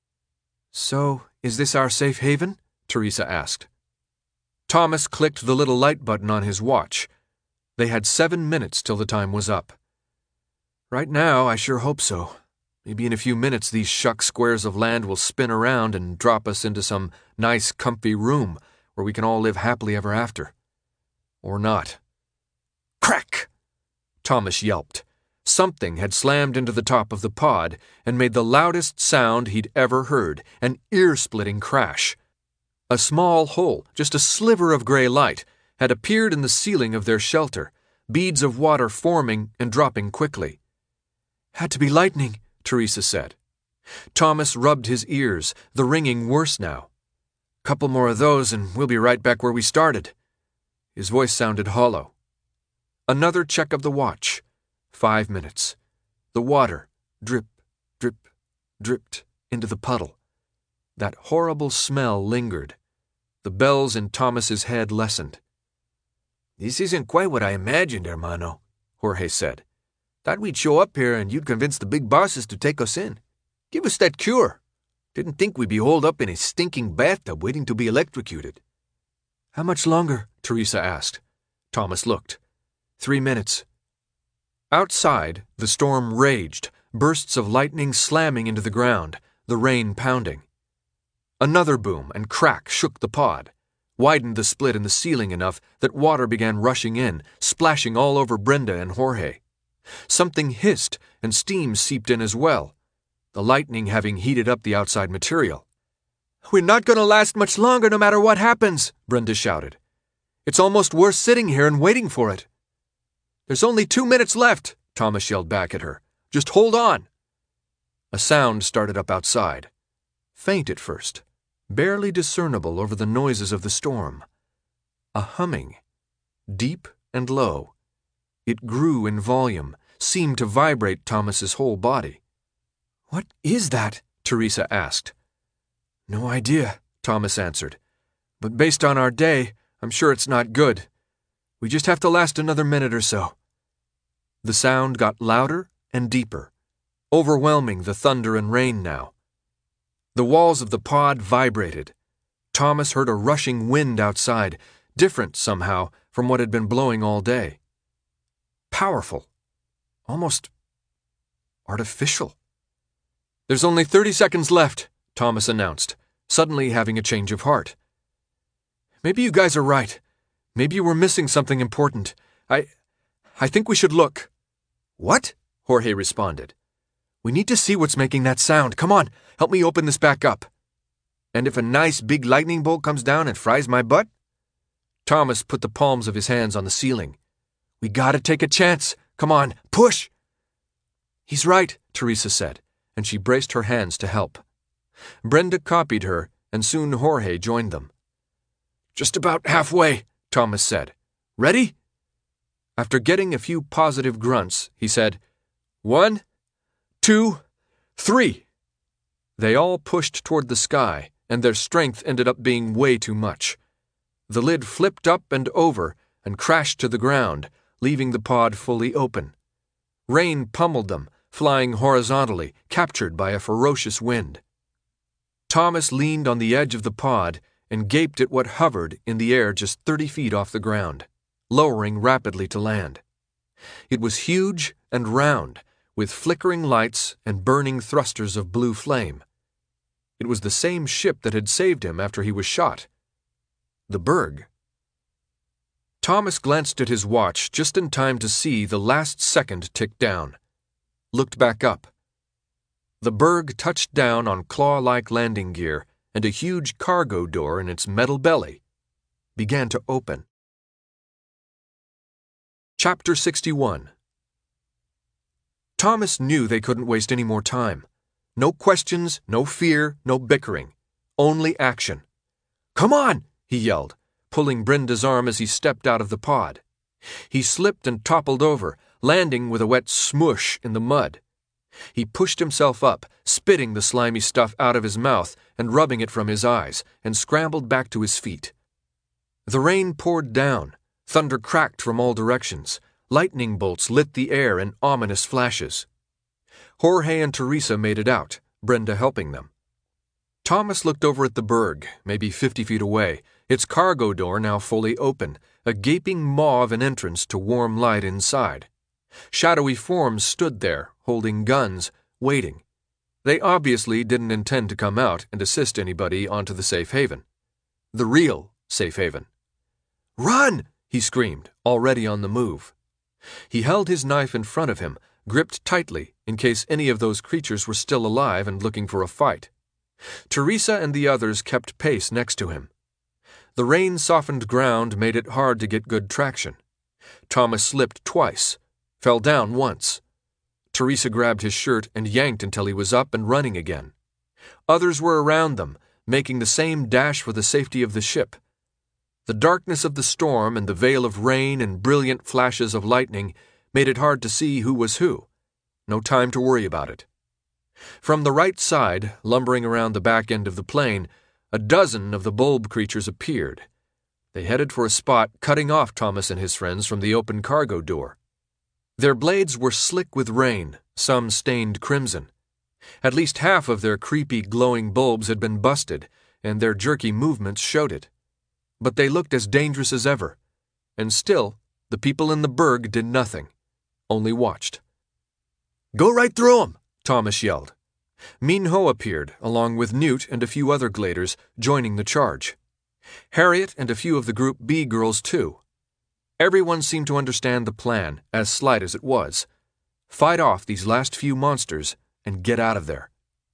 "So, is this our safe haven?" Teresa asked. Thomas clicked the little light button on his watch. They had seven minutes till the time was up. "Right now, I sure hope so. Maybe in a few minutes these shuck squares of land will spin around and drop us into some nice, comfy room where we can all live happily ever after. Or not." Crack! Thomas yelped. Something had slammed into the top of the pod and made the loudest sound he'd ever heard, an ear-splitting crash. A small hole, just a sliver of gray light, had appeared in the ceiling of their shelter, beads of water forming and dropping quickly. "Had to be lightning," Teresa said. Thomas rubbed his ears, the ringing worse now. "Couple more of those and we'll be right back where we started." His voice sounded hollow. Another check of the watch. Five minutes. The water, drip, drip, dripped into the puddle. That horrible smell lingered. The bells in Thomas's head lessened. "This isn't quite what I imagined, hermano," Jorge said. "Thought we'd show up here and you'd convince the big bosses to take us in. Give us that cure. Didn't think we'd be holed up in a stinking bathtub waiting to be electrocuted." "How much longer?" Teresa asked. Thomas looked. Three minutes. Outside, the storm raged, bursts of lightning slamming into the ground, the rain pounding. Another boom and crack shook the pod. widened the split in the ceiling enough that water began rushing in, splashing all over Brenda and Jorge. Something hissed, and steam seeped in as well, the lightning having heated up the outside material. "We're not going to last much longer no matter what happens," Brenda shouted. "It's almost worse sitting here and waiting for it." "There's only two minutes left," Thomas yelled back at her. "Just hold on." A sound started up outside. Faint at first, barely discernible over the noises of the storm. A humming, deep and low. It grew in volume, seemed to vibrate Thomas's whole body. "What is that?" Teresa asked. "No idea," Thomas answered. "But based on our day, I'm sure it's not good. We just have to last another minute or so." The sound got louder and deeper, overwhelming the thunder and rain now. The walls of the pod vibrated. Thomas heard a rushing wind outside, different somehow from what had been blowing all day. Powerful. Almost artificial. "There's only thirty seconds left," Thomas announced, suddenly having a change of heart. "Maybe you guys are right. Maybe we're missing something important. I... I think we should look." "What?" Jorge responded. "We need to see what's making that sound. Come on, help me open this back up." "And if a nice big lightning bolt comes down and fries my butt?" Thomas put the palms of his hands on the ceiling. "We gotta take a chance. Come on, push!" "He's right," Teresa said, and she braced her hands to help. Brenda copied her, and soon Jorge joined them. "Just about halfway," Thomas said. "Ready?" After getting a few positive grunts, he said, "One, two, three." They all pushed toward the sky, and their strength ended up being way too much. The lid flipped up and over and crashed to the ground, leaving the pod fully open. Rain pummeled them, flying horizontally, captured by a ferocious wind. Thomas leaned on the edge of the pod and gaped at what hovered in the air just thirty feet off the ground, lowering rapidly to land. It was huge and round, with flickering lights and burning thrusters of blue flame. It was the same ship that had saved him after he was shot. The Berg. Thomas glanced at his watch just in time to see the last second tick down. Looked back up. The Berg touched down on claw-like landing gear, and a huge cargo door in its metal belly began to open. Chapter sixty-one. Thomas knew they couldn't waste any more time. No questions, no fear, no bickering. Only action. "Come on!" he yelled, pulling Brenda's arm as he stepped out of the pod. He slipped and toppled over, landing with a wet smoosh in the mud. He pushed himself up, spitting the slimy stuff out of his mouth and rubbing it from his eyes, and scrambled back to his feet. The rain poured down, thunder cracked from all directions, lightning bolts lit the air in ominous flashes. Jorge and Teresa made it out, Brenda helping them. Thomas looked over at the Berg, maybe fifty feet away, its cargo door now fully open, a gaping maw of an entrance to warm light inside. Shadowy forms stood there, holding guns, waiting. They obviously didn't intend to come out and assist anybody onto the safe haven. The real safe haven. "Run!" he screamed, already on the move. He held his knife in front of him, gripped tightly in case any of those creatures were still alive and looking for a fight. Teresa and the others kept pace next to him. The rain-softened ground made it hard to get good traction. Thomas slipped twice, fell down once. Teresa grabbed his shirt and yanked until he was up and running again. Others were around them, making the same dash for the safety of the ship. The darkness of the storm and the veil of rain and brilliant flashes of lightning made it hard to see who was who. No time to worry about it. From the right side, lumbering around the back end of the plane, a dozen of the bulb creatures appeared. They headed for a spot cutting off Thomas and his friends from the open cargo door. Their blades were slick with rain, some stained crimson. At least half of their creepy, glowing bulbs had been busted, and their jerky movements showed it. But they looked as dangerous as ever, and still the people in the Berg did nothing, only watched. "Go right through 'em!" Thomas yelled. Minho appeared, along with Newt and a few other gladers, joining the charge. Harriet and a few of the Group B girls, too. Everyone seemed to understand the plan, as slight as it was. Fight off these last few monsters and get out of there.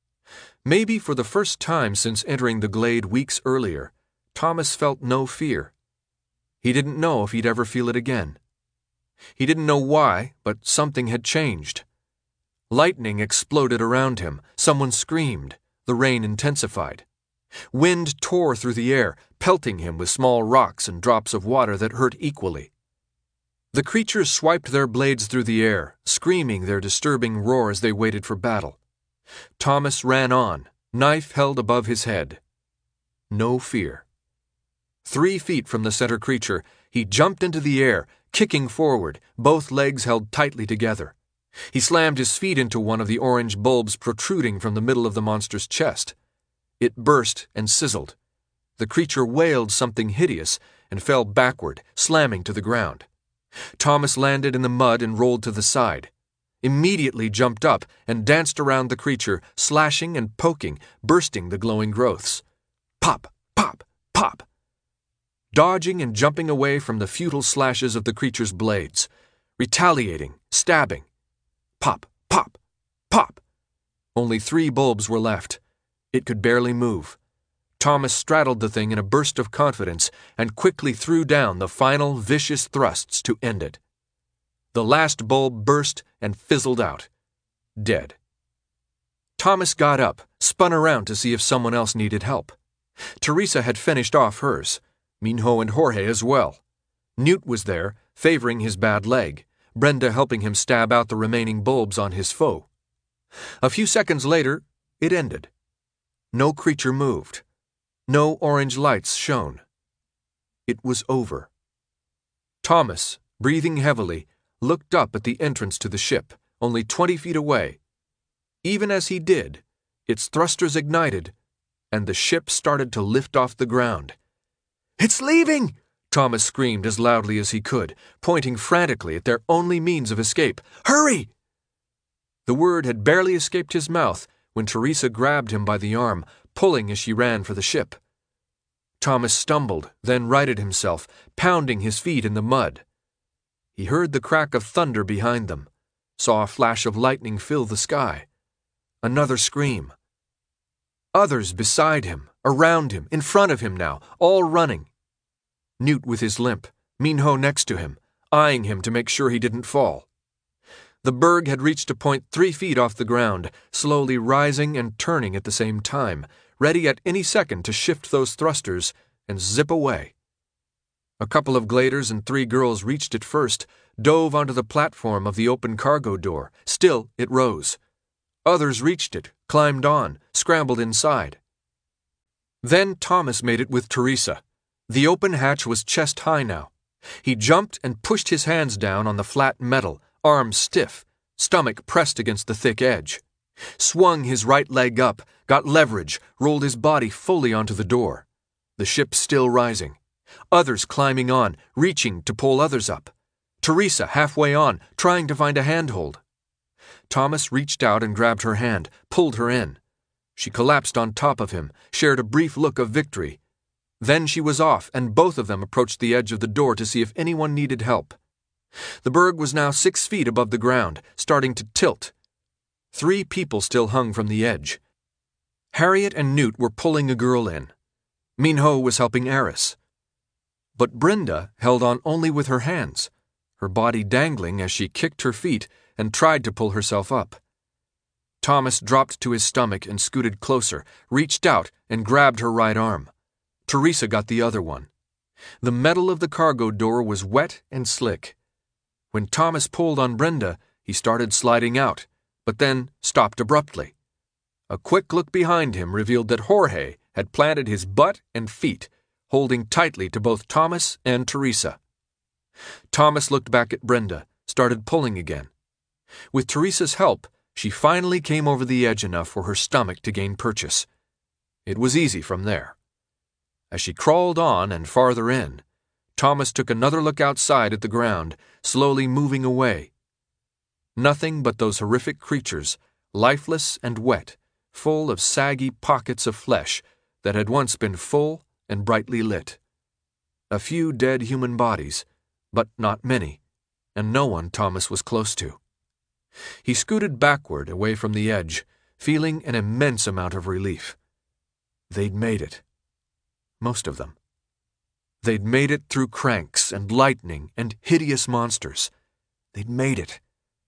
Maybe for the first time since entering the glade weeks earlier, Thomas felt no fear. He didn't know if he'd ever feel it again. He didn't know why, but something had changed. Lightning exploded around him. Someone screamed. The rain intensified. Wind tore through the air, pelting him with small rocks and drops of water that hurt equally. The creatures swiped their blades through the air, screaming their disturbing roar as they waited for battle. Thomas ran on, knife held above his head. No fear. Three feet from the center creature, he jumped into the air, kicking forward, both legs held tightly together. He slammed his feet into one of the orange bulbs protruding from the middle of the monster's chest. It burst and sizzled. The creature wailed something hideous and fell backward, slamming to the ground. Thomas landed in the mud and rolled to the side. Immediately jumped up and danced around the creature, slashing and poking, bursting the glowing growths. Pop, pop, pop. Dodging and jumping away from the futile slashes of the creature's blades. Retaliating, stabbing. Pop, pop, pop. Only three bulbs were left. It could barely move. Thomas straddled the thing in a burst of confidence and quickly threw down the final vicious thrusts to end it. The last bulb burst and fizzled out. Dead. Thomas got up, spun around to see if someone else needed help. Teresa had finished off hers. Minho and Jorge as well. Newt was there, favoring his bad leg, Brenda helping him stab out the remaining bulbs on his foe. A few seconds later, it ended. No creature moved. No orange lights shone. It was over. Thomas, breathing heavily, looked up at the entrance to the ship, only twenty feet away. Even as he did, its thrusters ignited, and the ship started to lift off the ground. "It's leaving!" Thomas screamed as loudly as he could, pointing frantically at their only means of escape. "Hurry!" The word had barely escaped his mouth when Teresa grabbed him by the arm, pulling as she ran for the ship. Thomas stumbled, then righted himself, pounding his feet in the mud. He heard the crack of thunder behind them, saw a flash of lightning fill the sky. Another scream. Others beside him, around him, in front of him now, all running. Newt with his limp, Minho next to him, eyeing him to make sure he didn't fall. The berg had reached a point three feet off the ground, slowly rising and turning at the same time, ready at any second to shift those thrusters and zip away. A couple of gladers and three girls reached it first, dove onto the platform of the open cargo door. Still, it rose. Others reached it, climbed on, scrambled inside. Then Thomas made it with Teresa. The open hatch was chest high now. He jumped and pushed his hands down on the flat metal, arms stiff, stomach pressed against the thick edge. Swung his right leg up, got leverage, rolled his body fully onto the door. The ship still rising. Others climbing on, reaching to pull others up. Teresa halfway on, trying to find a handhold. Thomas reached out and grabbed her hand, pulled her in. She collapsed on top of him, shared a brief look of victory. Then she was off, and both of them approached the edge of the door to see if anyone needed help. The berg was now six feet above the ground, starting to tilt. Three people still hung from the edge. Harriet and Newt were pulling a girl in. Minho was helping Eris. But Brenda held on only with her hands, her body dangling as she kicked her feet and tried to pull herself up. Thomas dropped to his stomach and scooted closer, reached out and grabbed her right arm. Teresa got the other one. The metal of the cargo door was wet and slick. When Thomas pulled on Brenda, he started sliding out, but then stopped abruptly. A quick look behind him revealed that Jorge had planted his butt and feet, holding tightly to both Thomas and Teresa. Thomas looked back at Brenda, started pulling again. With Teresa's help, she finally came over the edge enough for her stomach to gain purchase. It was easy from there. As she crawled on and farther in, Thomas took another look outside at the ground, slowly moving away. Nothing but those horrific creatures, lifeless and wet, full of saggy pockets of flesh that had once been full and brightly lit. A few dead human bodies, but not many, and no one Thomas was close to. He scooted backward away from the edge, feeling an immense amount of relief. They'd made it. Most of them. They'd made it through cranks and lightning and hideous monsters. They'd made it.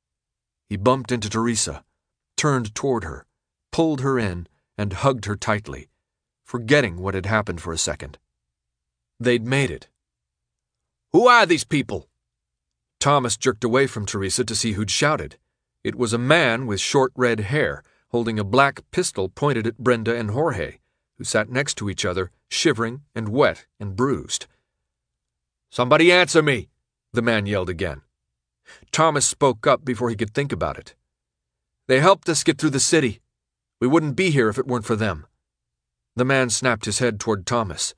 He bumped into Teresa, turned toward her, pulled her in, and hugged her tightly, forgetting what had happened for a second. They'd made it. "Who are these people?" Thomas jerked away from Teresa to see who'd shouted. It was a man with short red hair, holding a black pistol pointed at Brenda and Jorge, who sat next to each other, shivering and wet and bruised. "Somebody answer me!" the man yelled again. Thomas spoke up before he could think about it. "They helped us get through the city. We wouldn't be here if it weren't for them." The man snapped his head toward Thomas.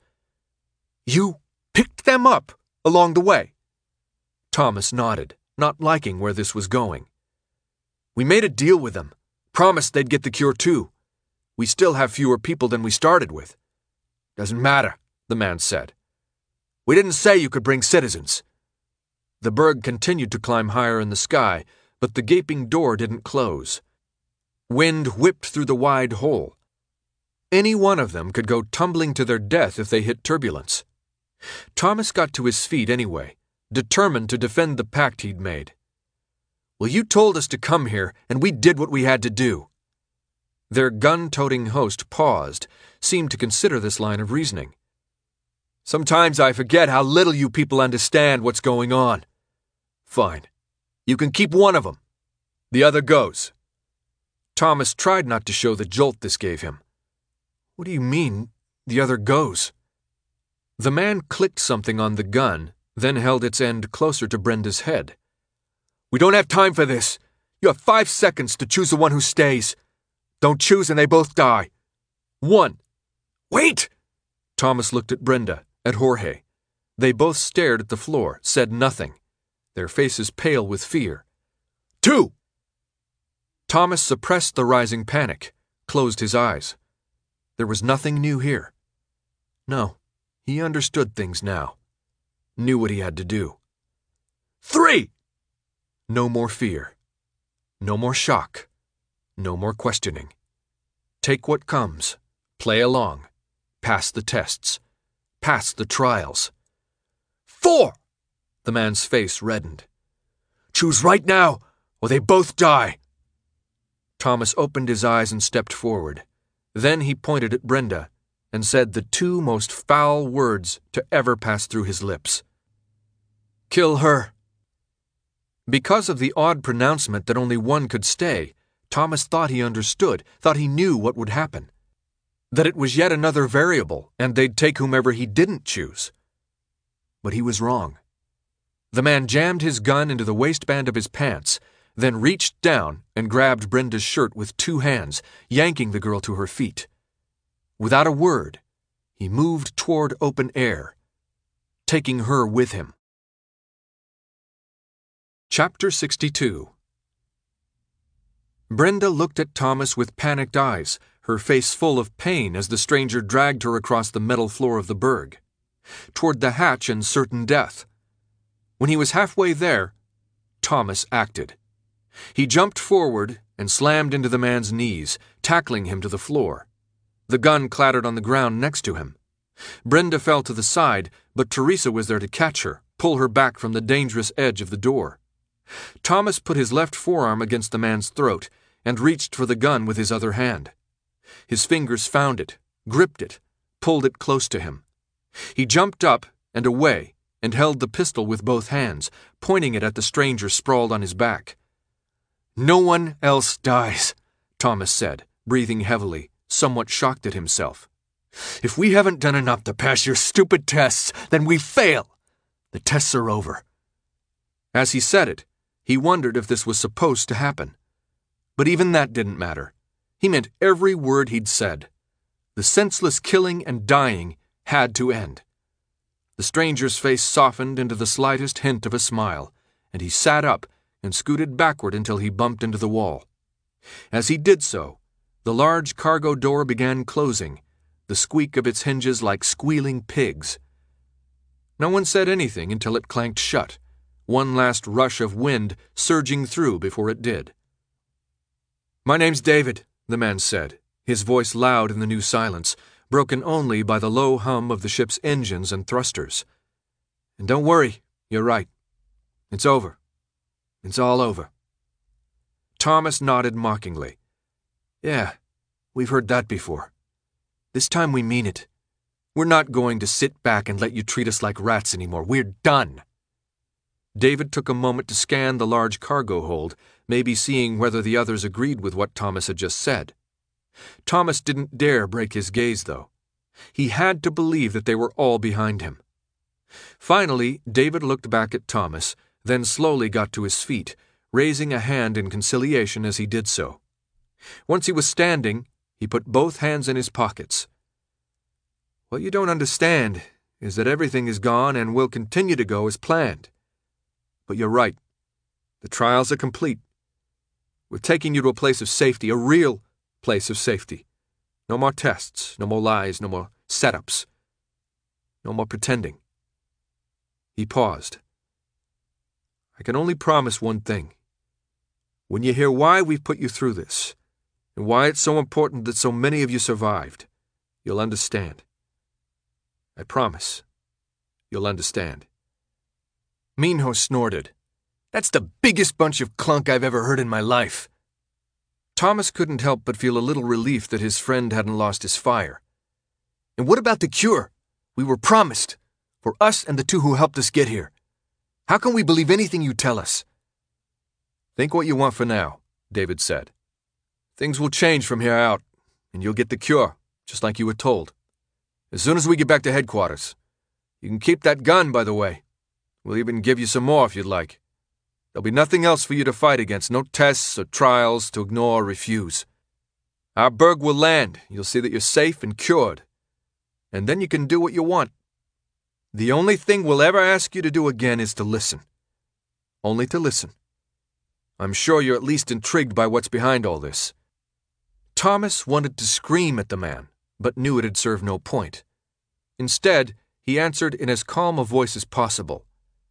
"You picked them up along the way?" Thomas nodded, not liking where this was going. "We made a deal with them, promised they'd get the cure too. We still have fewer people than we started with." "Doesn't matter," the man said. "We didn't say you could bring citizens." The berg continued to climb higher in the sky, but the gaping door didn't close. Wind whipped through the wide hole. Any one of them could go tumbling to their death if they hit turbulence. Thomas got to his feet anyway, determined to defend the pact he'd made. "Well, you told us to come here, and we did what we had to do." Their gun-toting host paused, seemed to consider this line of reasoning. "Sometimes I forget how little you people understand what's going on." "Fine. You can keep one of them. The other goes." Thomas tried not to show the jolt this gave him. "What do you mean, the other goes?" The man clicked something on the gun, then held its end closer to Brenda's head. "We don't have time for this. You have five seconds to choose the one who stays. Don't choose and they both die. One." "Wait!" Thomas looked at Brenda, at Jorge. They both stared at the floor, said nothing, their faces pale with fear. "Two!" Thomas suppressed the rising panic, closed his eyes. There was nothing new here. No, he understood things now. Knew what he had to do. "Three!" No more fear. No more shock. No more questioning. Take what comes. Play along. Pass the tests. Pass the trials. "Four!" The man's face reddened. "Choose right now, or they both die." Thomas opened his eyes and stepped forward. Then he pointed at Brenda and said the two most foul words to ever pass through his lips. "Kill her." Because of the odd pronouncement that only one could stay, Thomas thought he understood, thought he knew what would happen. That it was yet another variable, and they'd take whomever he didn't choose. But he was wrong. The man jammed his gun into the waistband of his pants, then reached down and grabbed Brenda's shirt with two hands, yanking the girl to her feet. Without a word, he moved toward open air, taking her with him. Chapter sixty-two. Brenda looked at Thomas with panicked eyes, her face full of pain as the stranger dragged her across the metal floor of the berg, toward the hatch and certain death. When he was halfway there, Thomas acted. He jumped forward and slammed into the man's knees, tackling him to the floor. The gun clattered on the ground next to him. Brenda fell to the side, but Teresa was there to catch her, pull her back from the dangerous edge of the door. Thomas put his left forearm against the man's throat and reached for the gun with his other hand. His fingers found it, gripped it, pulled it close to him. He jumped up and away and held the pistol with both hands, pointing it at the stranger sprawled on his back. "No one else dies," Thomas said, breathing heavily, somewhat shocked at himself. "If we haven't done enough to pass your stupid tests, then we fail. The tests are over." As he said it, he wondered if this was supposed to happen. But even that didn't matter. He meant every word he'd said. The senseless killing and dying had to end. The stranger's face softened into the slightest hint of a smile, and he sat up and scooted backward until he bumped into the wall. As he did so, the large cargo door began closing, the squeak of its hinges like squealing pigs. No one said anything until it clanked shut, one last rush of wind surging through before it did. "My name's David," the man said, his voice loud in the new silence, broken only by the low hum of the ship's engines and thrusters. "And don't worry, you're right. It's over. It's all over." Thomas nodded mockingly. "Yeah, we've heard that before. This time we mean it. We're not going to sit back and let you treat us like rats anymore. We're done." David took a moment to scan the large cargo hold, maybe seeing whether the others agreed with what Thomas had just said. Thomas didn't dare break his gaze, though. He had to believe that they were all behind him. Finally, David looked back at Thomas, then slowly got to his feet, raising a hand in conciliation as he did so. Once he was standing, he put both hands in his pockets. "What you don't understand is that everything is gone and will continue to go as planned. But you're right. The trials are complete. We're taking you to a place of safety, a real place of safety. No more tests, no more lies, no more setups. No more pretending." He paused. "I can only promise one thing. When you hear why we've put you through this, and why it's so important that so many of you survived, you'll understand. I promise. You'll understand." Minho snorted. "That's the biggest bunch of clunk I've ever heard in my life." Thomas couldn't help but feel a little relief that his friend hadn't lost his fire. "And what about the cure? We were promised, for us and the two who helped us get here. How can we believe anything you tell us?" "Think what you want for now," David said. "Things will change from here out, and you'll get the cure, just like you were told. As soon as we get back to headquarters. You can keep that gun, by the way. We'll even give you some more if you'd like. There'll be nothing else for you to fight against, no tests or trials to ignore or refuse. Our berg will land, you'll see that you're safe and cured. And then you can do what you want. The only thing we'll ever ask you to do again is to listen. Only to listen. I'm sure you're at least intrigued by what's behind all this." Thomas wanted to scream at the man, but knew it had served no point. Instead, he answered in as calm a voice as possible.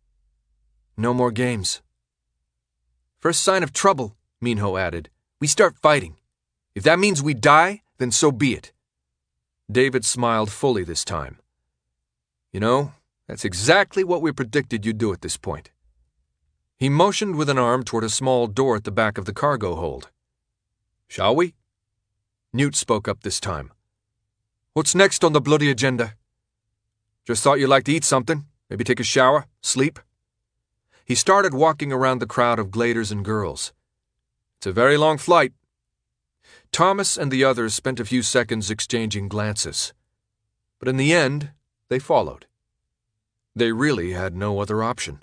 "No more games." "First sign of trouble," Minho added, "we start fighting. If that means we die, then so be it." David smiled fully this time. "You know, that's exactly what we predicted you'd do at this point." He motioned with an arm toward a small door at the back of the cargo hold. "Shall we?" Newt spoke up this time. "What's next on the bloody agenda?" "Just thought you'd like to eat something, maybe take a shower, sleep." He started walking around the crowd of gladers and girls. "It's a very long flight." Thomas and the others spent a few seconds exchanging glances. But in the end, they followed. They really had no other option.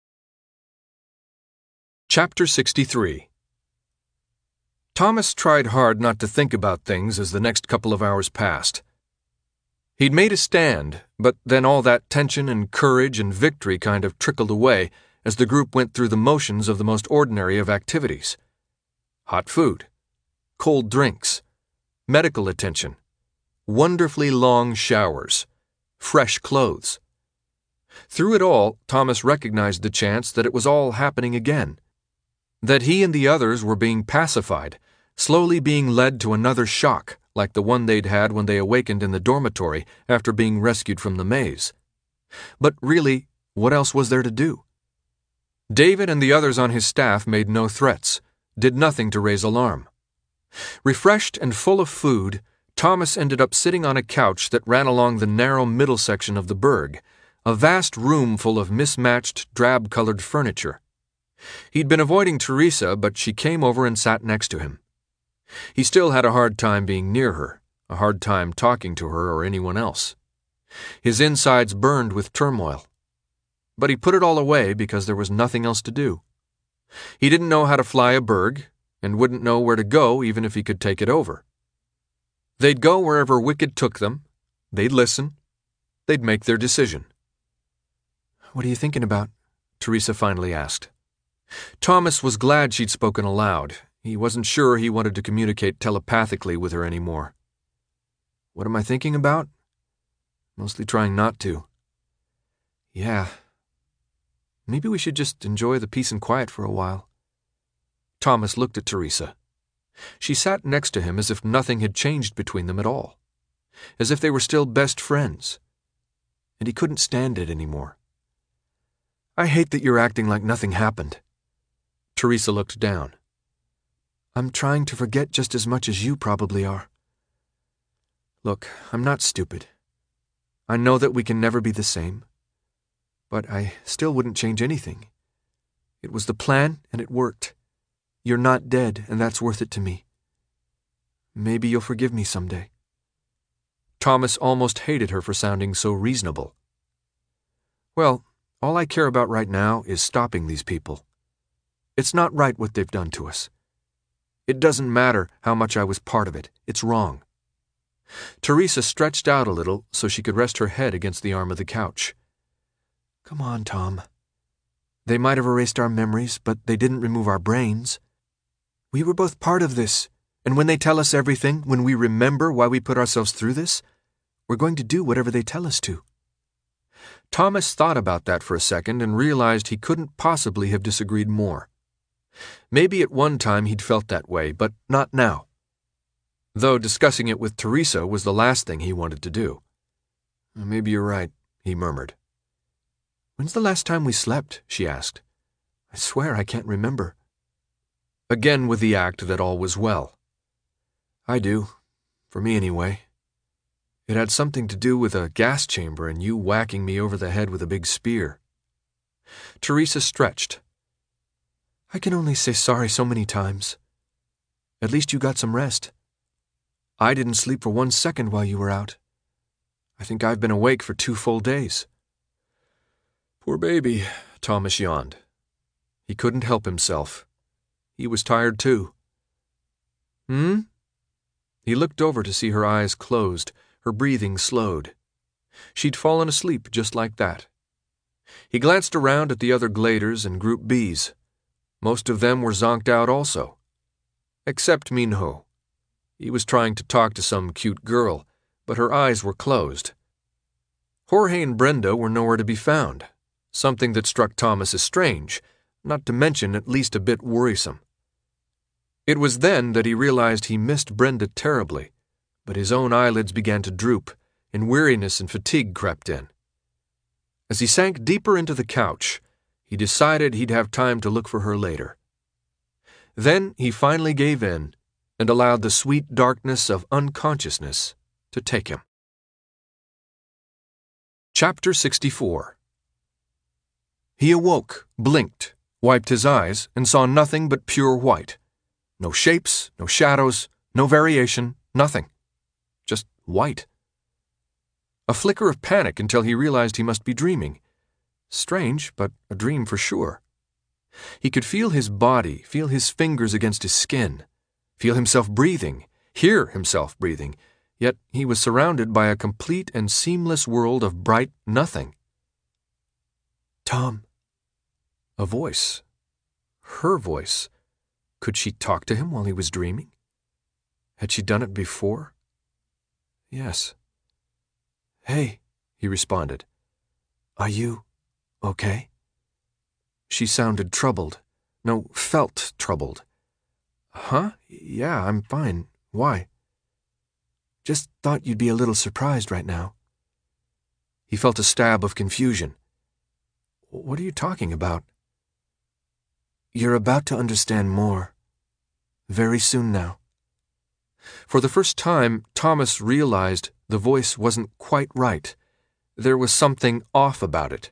Chapter sixty-three. Thomas tried hard not to think about things as the next couple of hours passed. He'd made a stand, but then all that tension and courage and victory kind of trickled away as the group went through the motions of the most ordinary of activities. Hot food, cold drinks, medical attention, wonderfully long showers, fresh clothes. Through it all, Thomas recognized the chance that it was all happening again, that he and the others were being pacified, slowly being led to another shock like the one they'd had when they awakened in the dormitory after being rescued from the maze. But really, what else was there to do? David and the others on his staff made no threats, did nothing to raise alarm. Refreshed and full of food, Thomas ended up sitting on a couch that ran along the narrow middle section of the berg, a vast room full of mismatched, drab-colored furniture. He'd been avoiding Teresa, but she came over and sat next to him. He still had a hard time being near her, a hard time talking to her or anyone else. His insides burned with turmoil. But he put it all away because there was nothing else to do. He didn't know how to fly a berg, and wouldn't know where to go even if he could take it over. They'd go wherever Wicked took them, they'd listen, they'd make their decision. "What are you thinking about?" Teresa finally asked. Thomas was glad she'd spoken aloud. He wasn't sure he wanted to communicate telepathically with her anymore. What am I thinking about? Mostly trying not to. Yeah. Maybe we should just enjoy the peace and quiet for a while. Thomas looked at Teresa. She sat next to him as if nothing had changed between them at all, as if they were still best friends. And he couldn't stand it anymore. I hate that you're acting like nothing happened. Teresa looked down. I'm trying to forget just as much as you probably are. Look, I'm not stupid. I know that we can never be the same. But I still wouldn't change anything. It was the plan, and it worked. You're not dead, and that's worth it to me. Maybe you'll forgive me someday. Thomas almost hated her for sounding so reasonable. Well, all I care about right now is stopping these people. It's not right what they've done to us. It doesn't matter how much I was part of it. It's wrong. Teresa stretched out a little so she could rest her head against the arm of the couch. Come on, Tom. They might have erased our memories, but they didn't remove our brains. We were both part of this, and when they tell us everything, when we remember why we put ourselves through this, we're going to do whatever they tell us to. Thomas thought about that for a second and realized he couldn't possibly have disagreed more. Maybe at one time he'd felt that way, but not now. Though discussing it with Teresa was the last thing he wanted to do. Maybe you're right, he murmured. When's the last time we slept? She asked. I swear I can't remember. Again with the act that all was well. I do. For me anyway. It had something to do with a gas chamber and you whacking me over the head with a big spear. Teresa stretched. I can only say sorry so many times. At least you got some rest. I didn't sleep for one second while you were out. I think I've been awake for two full days. Poor baby, Thomas yawned. He couldn't help himself. He was tired too. Hmm? He looked over to see her eyes closed, her breathing slowed. She'd fallen asleep just like that. He glanced around at the other gladers and Group Bs. Most of them were zonked out also. Except Minho. He was trying to talk to some cute girl, but her eyes were closed. Jorge and Brenda were nowhere to be found, something that struck Thomas as strange, not to mention at least a bit worrisome. It was then that he realized he missed Brenda terribly, but his own eyelids began to droop, and weariness and fatigue crept in. As he sank deeper into the couch, he decided he'd have time to look for her later. Then he finally gave in and allowed the sweet darkness of unconsciousness to take him. Chapter sixty-four. He awoke, blinked, wiped his eyes, and saw nothing but pure white. No shapes, no shadows, no variation, nothing. Just white. A flicker of panic until he realized he must be dreaming. Strange, but a dream for sure. He could feel his body, feel his fingers against his skin, feel himself breathing, hear himself breathing, yet he was surrounded by a complete and seamless world of bright nothing. Tom. A voice. Her voice. Could she talk to him while he was dreaming? Had she done it before? Yes. Hey, he responded. Are you okay? She sounded troubled. No, felt troubled. Huh? Yeah, I'm fine. Why? Just thought you'd be a little surprised right now. He felt a stab of confusion. What are you talking about? You're about to understand more. Very soon now. For the first time, Thomas realized the voice wasn't quite right. There was something off about it.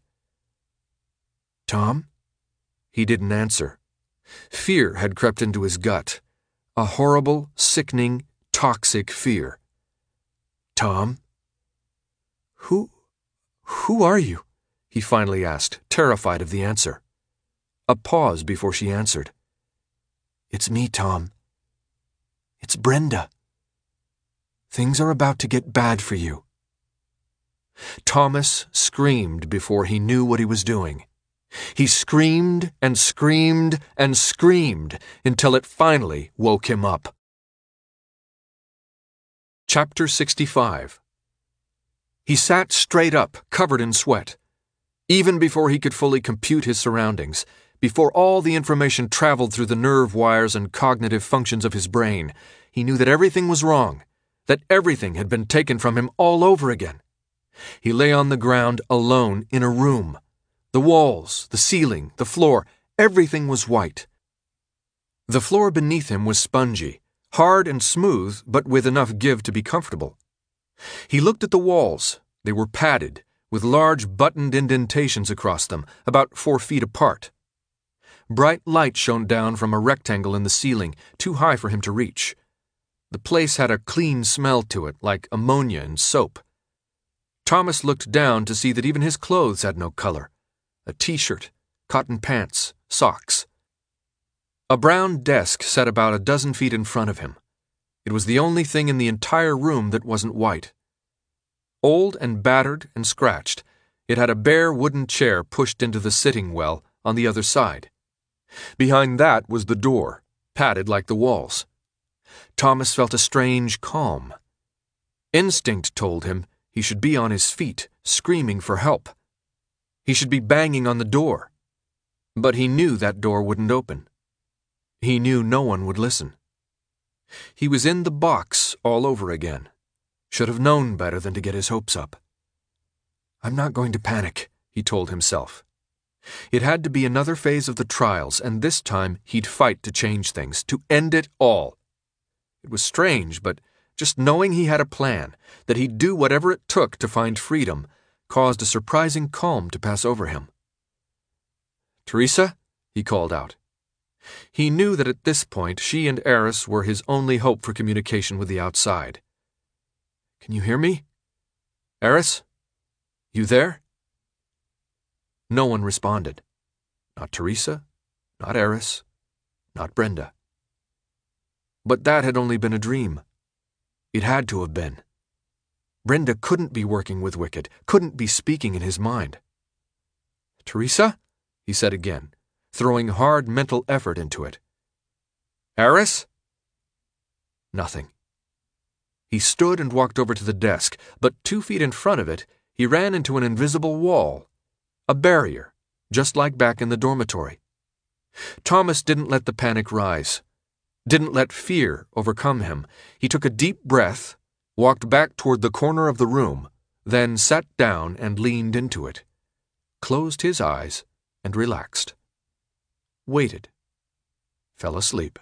Tom? He didn't answer. Fear had crept into his gut. A horrible, sickening, toxic fear. Tom? Who... who are you? He finally asked, terrified of the answer. A pause before she answered. It's me, Tom. It's Brenda. Things are about to get bad for you. Thomas screamed before he knew what he was doing. He screamed and screamed and screamed until it finally woke him up. Chapter sixty-five. He sat straight up, covered in sweat. Even before he could fully compute his surroundings, before all the information traveled through the nerve wires and cognitive functions of his brain, he knew that everything was wrong, that everything had been taken from him all over again. He lay on the ground alone in a room. The walls, the ceiling, the floor, everything was white. The floor beneath him was spongy, hard and smooth, but with enough give to be comfortable. He looked at the walls. They were padded, with large buttoned indentations across them, about four feet apart. Bright light shone down from a rectangle in the ceiling, too high for him to reach. The place had a clean smell to it, like ammonia and soap. Thomas looked down to see that even his clothes had no color. A t-shirt, cotton pants, socks. A brown desk sat about a dozen feet in front of him. It was the only thing in the entire room that wasn't white. Old and battered and scratched, it had a bare wooden chair pushed into the sitting well on the other side. Behind that was the door, padded like the walls. Thomas felt a strange calm. Instinct told him he should be on his feet, screaming for help. He should be banging on the door. But he knew that door wouldn't open. He knew no one would listen. He was in the box all over again. Should have known better than to get his hopes up. I'm not going to panic, he told himself. It had to be another phase of the trials, and this time he'd fight to change things, to end it all. It was strange, but just knowing he had a plan, that he'd do whatever it took to find freedom, caused a surprising calm to pass over him. Teresa, he called out. He knew that at this point she and Eris were his only hope for communication with the outside. Can you hear me? Eris? You there? No one responded. Not Teresa, not Eris, not Brenda. But that had only been a dream. It had to have been. Brenda couldn't be working with Wicked, couldn't be speaking in his mind. Teresa? He said again, throwing hard mental effort into it. Eris? Nothing. He stood and walked over to the desk, but two feet in front of it, he ran into an invisible wall. A barrier, just like back in the dormitory. Thomas didn't let the panic rise. Didn't let fear overcome him. He took a deep breath, walked back toward the corner of the room, then sat down and leaned into it. Closed his eyes and relaxed. Waited. Fell asleep.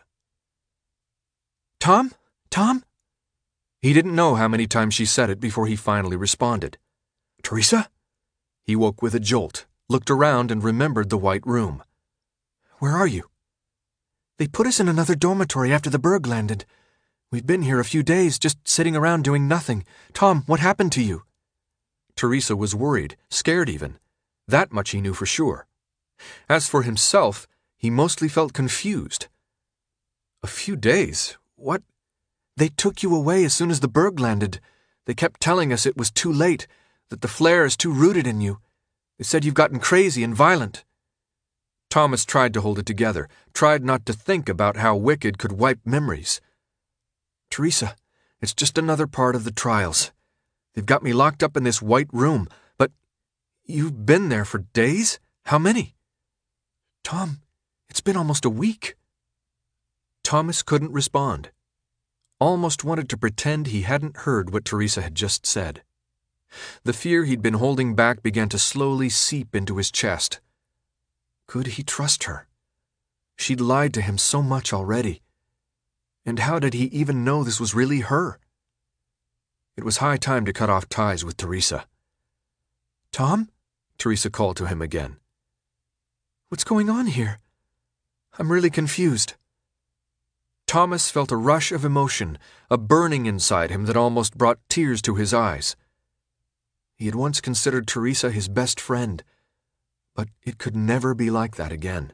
Tom? Tom? He didn't know how many times she said it before he finally responded. Teresa? He woke with a jolt, looked around and remembered the white room. Where are you? They put us in another dormitory after the Berg landed. We've been here a few days, just sitting around doing nothing. Tom, what happened to you? Teresa was worried, scared even. That much he knew for sure. As for himself, he mostly felt confused. A few days? What? They took you away as soon as the Berg landed. They kept telling us it was too late, that the flare is too rooted in you. They said you've gotten crazy and violent. Thomas tried to hold it together, tried not to think about how Wicked could wipe memories. Teresa, it's just another part of the trials. They've got me locked up in this white room, but you've been there for days? How many? Tom, it's been almost a week. Thomas couldn't respond. Almost wanted to pretend he hadn't heard what Teresa had just said. The fear he'd been holding back began to slowly seep into his chest. Could he trust her? She'd lied to him so much already. And how did he even know this was really her? It was high time to cut off ties with Teresa. Tom? Teresa called to him again. What's going on here? I'm really confused. Thomas felt a rush of emotion, a burning inside him that almost brought tears to his eyes. He had once considered Teresa his best friend, but it could never be like that again.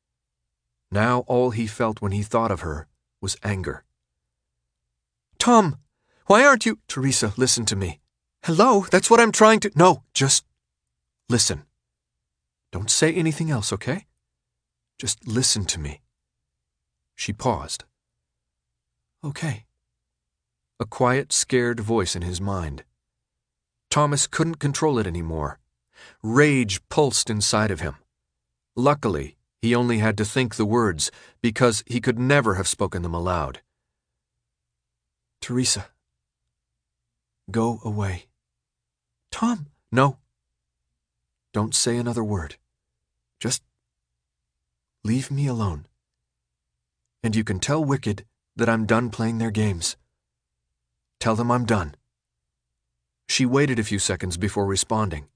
Now all he felt when he thought of her was anger. Tom, why aren't you... Teresa, listen to me. Hello, that's what I'm trying to... No, just listen. Don't say anything else, okay? Just listen to me. She paused. Okay. a quiet, scared voice in his mind. Thomas couldn't control it anymore. Rage pulsed inside of him. Luckily, he only had to think the words, because he could never have spoken them aloud. Teresa, go away. Tom, no. Don't say another word. Just leave me alone. And you can tell Wicked that I'm done playing their games. Tell them I'm done. She waited a few seconds before responding.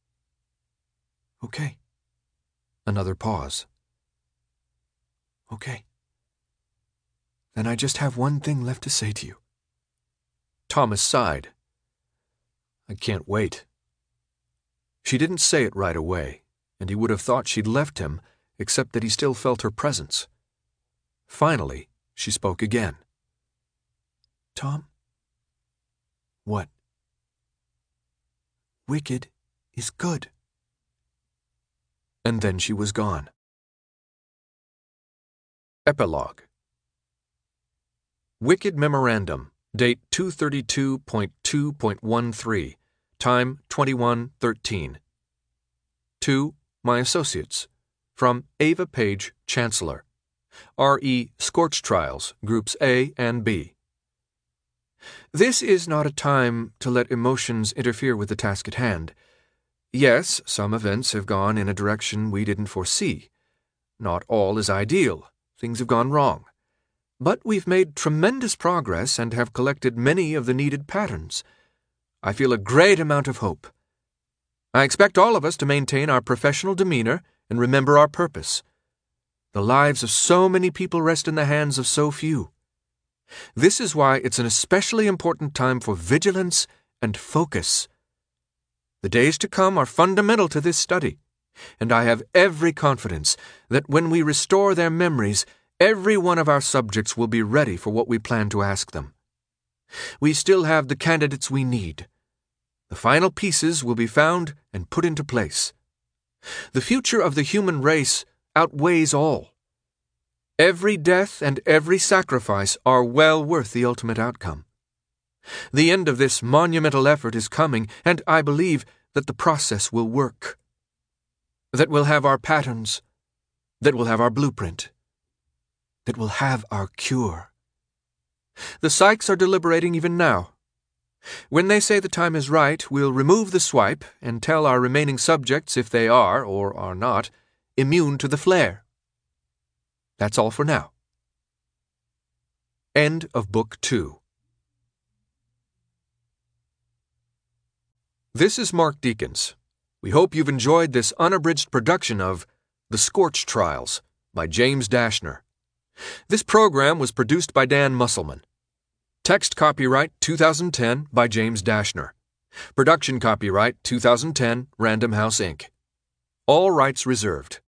Okay. Another pause. Okay. Then I just have one thing left to say to you. Thomas sighed. I can't wait. She didn't say it right away, and he would have thought she'd left him, except that he still felt her presence. Finally, she spoke again. Tom? What? Wicked is good. And then she was gone. Epilogue. Wicked Memorandum, date two thirty-two point two point thirteen, time twenty-one thirteen. To my associates, from Ava Page, Chancellor. R E Scorch Trials, Groups A and B. This is not a time to let emotions interfere with the task at hand. Yes, some events have gone in a direction we didn't foresee. Not all is ideal. Things have gone wrong. But we've made tremendous progress and have collected many of the needed patterns. I feel a great amount of hope. I expect all of us to maintain our professional demeanor and remember our purpose. The lives of so many people rest in the hands of so few. This is why it's an especially important time for vigilance and focus. The days to come are fundamental to this study, and I have every confidence that when we restore their memories, every one of our subjects will be ready for what we plan to ask them. We still have the candidates we need. The final pieces will be found and put into place. The future of the human race outweighs all. Every death and every sacrifice are well worth the ultimate outcome. The end of this monumental effort is coming, and I believe that the process will work. That we'll have our patterns. That we'll have our blueprint. That we'll have our cure. The psychs are deliberating even now. When they say the time is right, we'll remove the swipe and tell our remaining subjects if they are, or are not, immune to the flare. That's all for now. End of Book Two. This is Mark Deakins. We hope you've enjoyed this unabridged production of The Scorch Trials by James Dashner. This program was produced by Dan Musselman. Text copyright two thousand ten by James Dashner. Production copyright two thousand ten Random House Incorporated. All rights reserved.